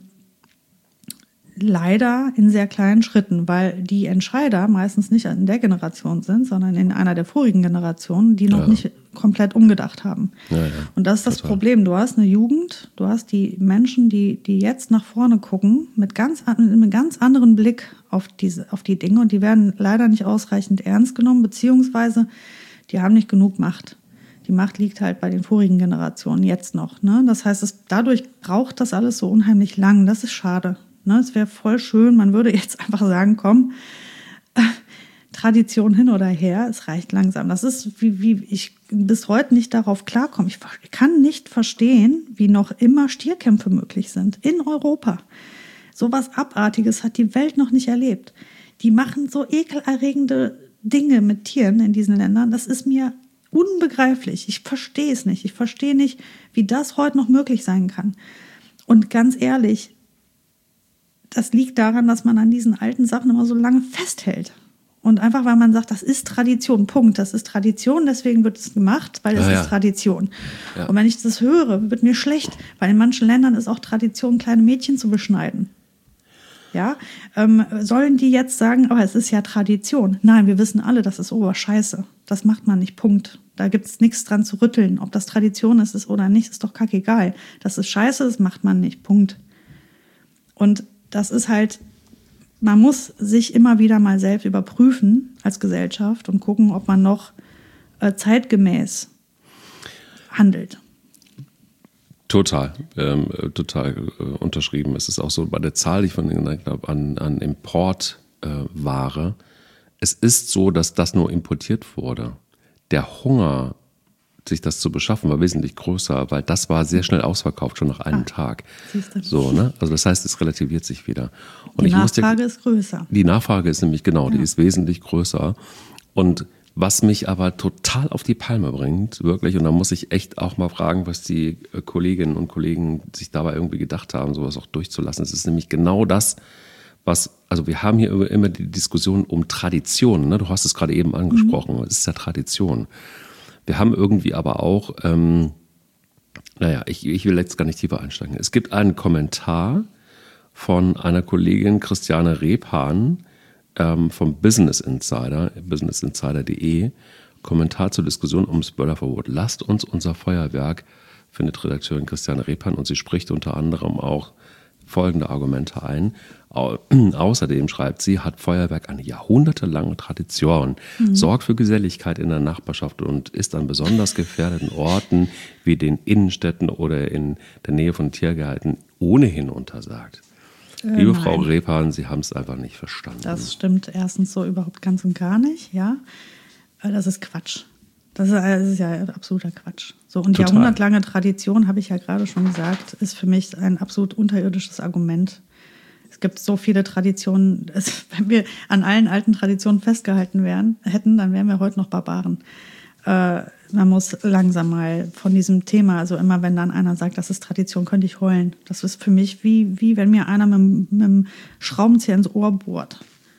Leider in sehr kleinen Schritten, weil die Entscheider meistens nicht in der Generation sind, sondern in einer der vorigen Generationen, die noch ja. nicht komplett umgedacht haben. Ja, ja. Und das ist das Total. Problem. Du hast eine Jugend, du hast die Menschen, die, die jetzt nach vorne gucken, mit ganz, mit einem ganz anderen Blick auf diese, auf die Dinge. Und die werden leider nicht ausreichend ernst genommen, beziehungsweise die haben nicht genug Macht. Die Die Macht liegt halt bei den vorigen Generationen jetzt noch. Ne? Das heißt, es, dadurch braucht das alles so unheimlich lang. Das ist schade. Ne? Es wäre voll schön, man würde jetzt einfach sagen, komm, äh, Tradition hin oder her, es reicht langsam. Das ist, wie, wie ich bis heute nicht darauf klarkomme. Ich kann nicht verstehen, wie noch immer Stierkämpfe möglich sind in Europa. Sowas Abartiges hat die Welt noch nicht erlebt. Die machen so ekelerregende Dinge mit Tieren in diesen Ländern. Das ist mir unbegreiflich. Ich verstehe es nicht. Ich verstehe nicht, wie das heute noch möglich sein kann. Und ganz ehrlich, das liegt daran, dass man an diesen alten Sachen immer so lange festhält. Und einfach, weil man sagt, das ist Tradition, Punkt. Das ist Tradition, deswegen wird es gemacht, weil es ja, ist ja. Tradition. Ja. Und wenn ich das höre, wird mir schlecht, weil in manchen Ländern ist auch Tradition, kleine Mädchen zu beschneiden. Ja, ähm, sollen die jetzt sagen, aber es ist ja Tradition? Nein, wir wissen alle, das ist Oberscheiße. Das macht man nicht, Punkt. Da gibt es nichts dran zu rütteln. Ob das Tradition ist, ist oder nicht, ist doch kackegal. Das ist scheiße, das macht man nicht, Punkt. Und das ist halt... Man muss sich immer wieder mal selbst überprüfen als Gesellschaft und gucken, ob man noch äh, zeitgemäß handelt. Total, ähm, total äh, unterschrieben. Es ist auch so bei der Zahl, die ich von Ihnen genannt habe, an, an Importware. Äh, es ist so, dass das nur importiert wurde. Der Hunger, sich das zu beschaffen, war wesentlich größer, weil das war sehr schnell ausverkauft, schon nach einem ah, Tag. So, ne? Also das heißt, es relativiert sich wieder. Und die ich Nachfrage musste, ist größer. Die Nachfrage ist nämlich, genau, ja. die ist wesentlich größer. Und was mich aber total auf die Palme bringt, wirklich, und da muss ich echt auch mal fragen, was die Kolleginnen und Kollegen sich dabei irgendwie gedacht haben, sowas auch durchzulassen. Es ist nämlich genau das, was, also wir haben hier immer die Diskussion um Tradition, ne? Du hast es gerade eben angesprochen, mhm. Es ist ja Tradition. Wir haben irgendwie aber auch, ähm, naja, ich, ich will jetzt gar nicht tiefer einsteigen. Es gibt einen Kommentar von einer Kollegin, Christiane Rebhahn, ähm, vom Business Insider, business insider punkt de, Kommentar zur Diskussion ums Böllerverbot. Lasst uns unser Feuerwerk, findet Redakteurin Christiane Rebhahn, und sie spricht unter anderem auch folgende Argumente ein. Au- Außerdem, schreibt sie, hat Feuerwerk eine jahrhundertelange Tradition, mhm. sorgt für Geselligkeit in der Nachbarschaft und ist an besonders gefährdeten Orten wie den Innenstädten oder in der Nähe von Tiergärten ohnehin untersagt. Äh, Liebe nein. Frau Rebhahn, Sie haben es einfach nicht verstanden. Das stimmt erstens so überhaupt ganz und gar nicht, ja. Das ist Quatsch. Das ist, das ist ja absoluter Quatsch. So, und Total. Jahrhundertlange Tradition, habe ich ja gerade schon gesagt, ist für mich ein absolut unterirdisches Argument. Es gibt so viele Traditionen. Es, wenn wir an allen alten Traditionen festgehalten wären, hätten, dann wären wir heute noch Barbaren. Äh, man muss langsam mal von diesem Thema, also immer wenn dann einer sagt, das ist Tradition, könnte ich heulen. Das ist für mich wie, wie wenn mir einer mit, mit dem Schraubenzieher ins Ohr bohrt.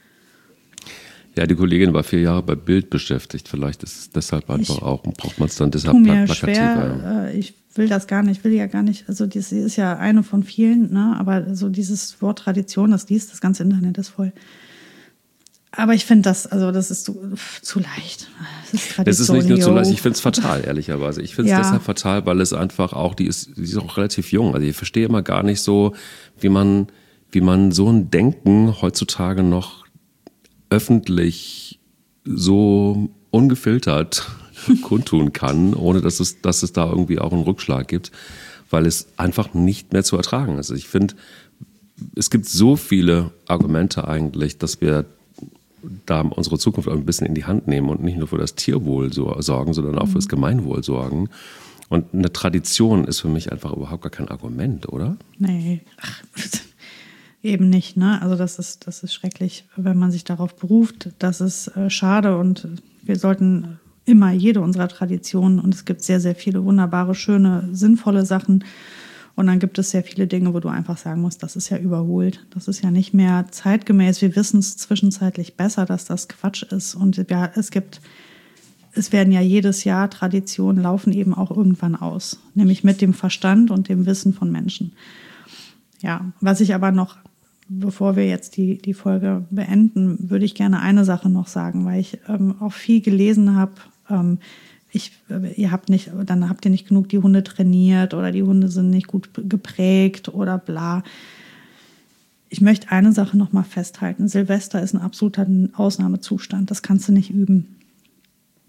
Ja, die Kollegin war vier Jahre bei Bild beschäftigt. Vielleicht ist es deshalb einfach ich, auch, braucht man es dann deshalb mir plakativer. Schwer, äh, ich will das gar nicht, ich will ja gar nicht, also das ist ja eine von vielen, ne? Aber so dieses Wort Tradition, das liest, das ganze Internet ist voll. Aber ich finde das, also das ist zu, zu leicht. Das ist Tradition. Es ist nicht nur zu leicht, ich finde es fatal, ehrlicherweise. Ich finde es ja. deshalb fatal, weil es einfach auch, die ist, die ist auch relativ jung. Also ich verstehe immer gar nicht so, wie man, wie man so ein Denken heutzutage noch öffentlich so ungefiltert kundtun kann, ohne dass es, dass es da irgendwie auch einen Rückschlag gibt, weil es einfach nicht mehr zu ertragen ist. Ich finde, es gibt so viele Argumente eigentlich, dass wir da unsere Zukunft auch ein bisschen in die Hand nehmen und nicht nur für das Tierwohl sorgen, sondern auch für das Gemeinwohl sorgen. Und eine Tradition ist für mich einfach überhaupt gar kein Argument, oder? Nee, ach, eben nicht, ne? Also das ist, das ist schrecklich, wenn man sich darauf beruft. Das ist äh, schade und wir sollten immer jede unserer Traditionen, und es gibt sehr, sehr viele wunderbare, schöne, sinnvolle Sachen. Und dann gibt es sehr viele Dinge, wo du einfach sagen musst, das ist ja überholt. Das ist ja nicht mehr zeitgemäß. Wir wissen es zwischenzeitlich besser, dass das Quatsch ist. Und ja, es gibt, es werden ja jedes Jahr Traditionen laufen eben auch irgendwann aus. Nämlich mit dem Verstand und dem Wissen von Menschen. Ja, was ich aber noch, bevor wir jetzt die, die Folge beenden, würde ich gerne eine Sache noch sagen, weil ich ähm, auch viel gelesen habe. Ähm, ich, ihr habt nicht, dann habt ihr nicht genug die Hunde trainiert oder die Hunde sind nicht gut geprägt oder bla. Ich möchte eine Sache noch mal festhalten. Silvester ist ein absoluter Ausnahmezustand. Das kannst du nicht üben.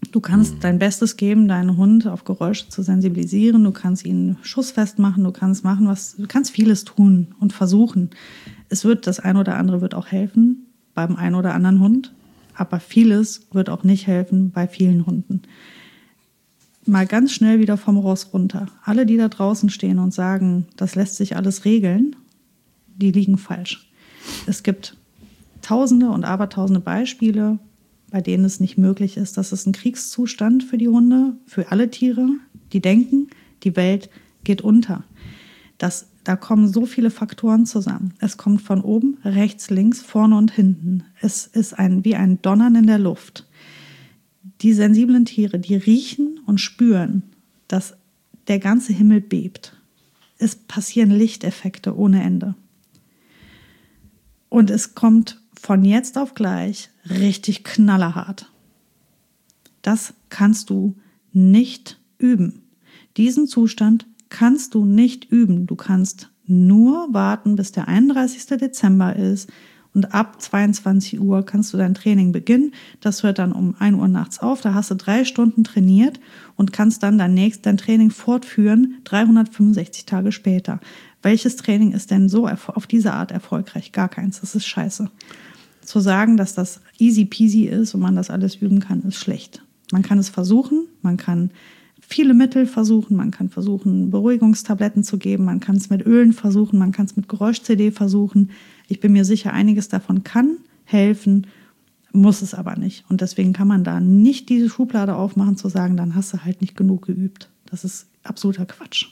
Du kannst dein Bestes geben, deinen Hund auf Geräusche zu sensibilisieren. Du kannst ihn schussfest machen. Du kannst machen, was, du kannst vieles tun und versuchen. Es wird, das ein oder andere wird auch helfen beim einen oder anderen Hund. Aber vieles wird auch nicht helfen bei vielen Hunden. Mal ganz schnell wieder vom Ross runter. Alle, die da draußen stehen und sagen, das lässt sich alles regeln, die liegen falsch. Es gibt Tausende und Abertausende Beispiele, bei denen es nicht möglich ist. Das ist ein Kriegszustand für die Hunde, für alle Tiere, die denken, die Welt geht unter. Das, da kommen so viele Faktoren zusammen. Es kommt von oben, rechts, links, vorne und hinten. Es ist ein, wie ein Donnern in der Luft. Die sensiblen Tiere, die riechen und spüren, dass der ganze Himmel bebt. Es passieren Lichteffekte ohne Ende. Und es kommt von jetzt auf gleich richtig knallerhart. Das kannst du nicht üben. Diesen Zustand kannst du nicht üben. Du kannst nur warten, bis der einunddreißigster Dezember ist und ab zweiundzwanzig Uhr kannst du dein Training beginnen. Das hört dann um ein Uhr nachts auf. Da hast du drei Stunden trainiert und kannst dann dein, nächst, dein Training fortführen, dreihundertfünfundsechzig Tage später. Welches Training ist denn so auf diese Art erfolgreich? Gar keins. Das ist scheiße. Zu sagen, dass das easy peasy ist und man das alles üben kann, ist schlecht. Man kann es versuchen, man kann viele Mittel versuchen, man kann versuchen, Beruhigungstabletten zu geben, man kann es mit Ölen versuchen, man kann es mit Geräusch-C D versuchen. Ich bin mir sicher, einiges davon kann helfen, muss es aber nicht. Und deswegen kann man da nicht diese Schublade aufmachen, zu sagen, dann hast du halt nicht genug geübt. Das ist absoluter Quatsch.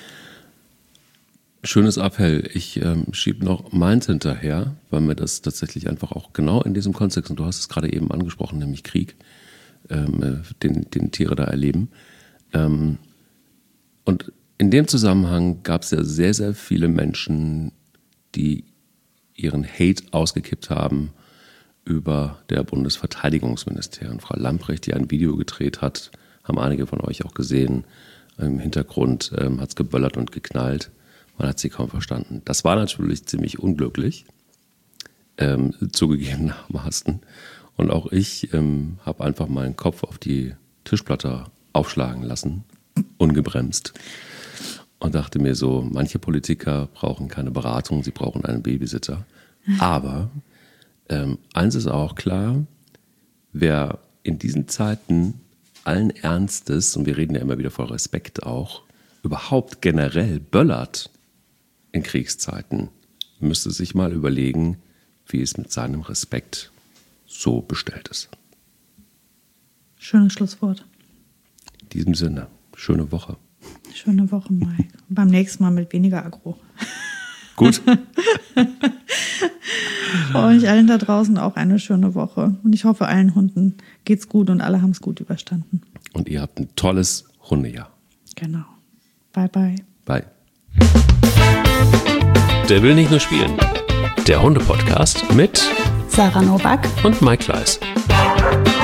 Schönes Appell. Ich ähm, schiebe noch meins hinterher, weil mir das tatsächlich einfach auch genau in diesem Kontext, und du hast es gerade eben angesprochen, nämlich Krieg, ähm, den, den Tiere da erleben. Ähm, und in dem Zusammenhang gab es ja sehr, sehr viele Menschen, die ihren Hate ausgekippt haben über der Bundesverteidigungsministerin, Frau Lambrecht, die ein Video gedreht hat, haben einige von euch auch gesehen. Im Hintergrund ähm, hat es geböllert und geknallt. Man hat sie kaum verstanden. Das war natürlich ziemlich unglücklich, ähm, zugegebenermaßen. Und auch ich ähm, habe einfach meinen Kopf auf die Tischplatte aufschlagen lassen, ungebremst. Und dachte mir so, manche Politiker brauchen keine Beratung, sie brauchen einen Babysitter. Aber ähm, eins ist auch klar, wer in diesen Zeiten allen Ernstes, und wir reden ja immer wieder vor Respekt auch, überhaupt generell böllert in Kriegszeiten, müsste sich mal überlegen, wie es mit seinem Respekt so bestellt ist. Schönes Schlusswort. In diesem Sinne, schöne Woche. Schöne Woche, Mike. Beim nächsten Mal mit weniger Aggro. Gut. Euch allen da draußen auch eine schöne Woche. Und ich hoffe, allen Hunden geht's gut und alle haben es gut überstanden. Und ihr habt ein tolles Hundejahr. Genau. Bye, bye. Bye. Der will nicht nur spielen. Der Hunde-Podcast mit Sarah Novak und Mike Kleiss.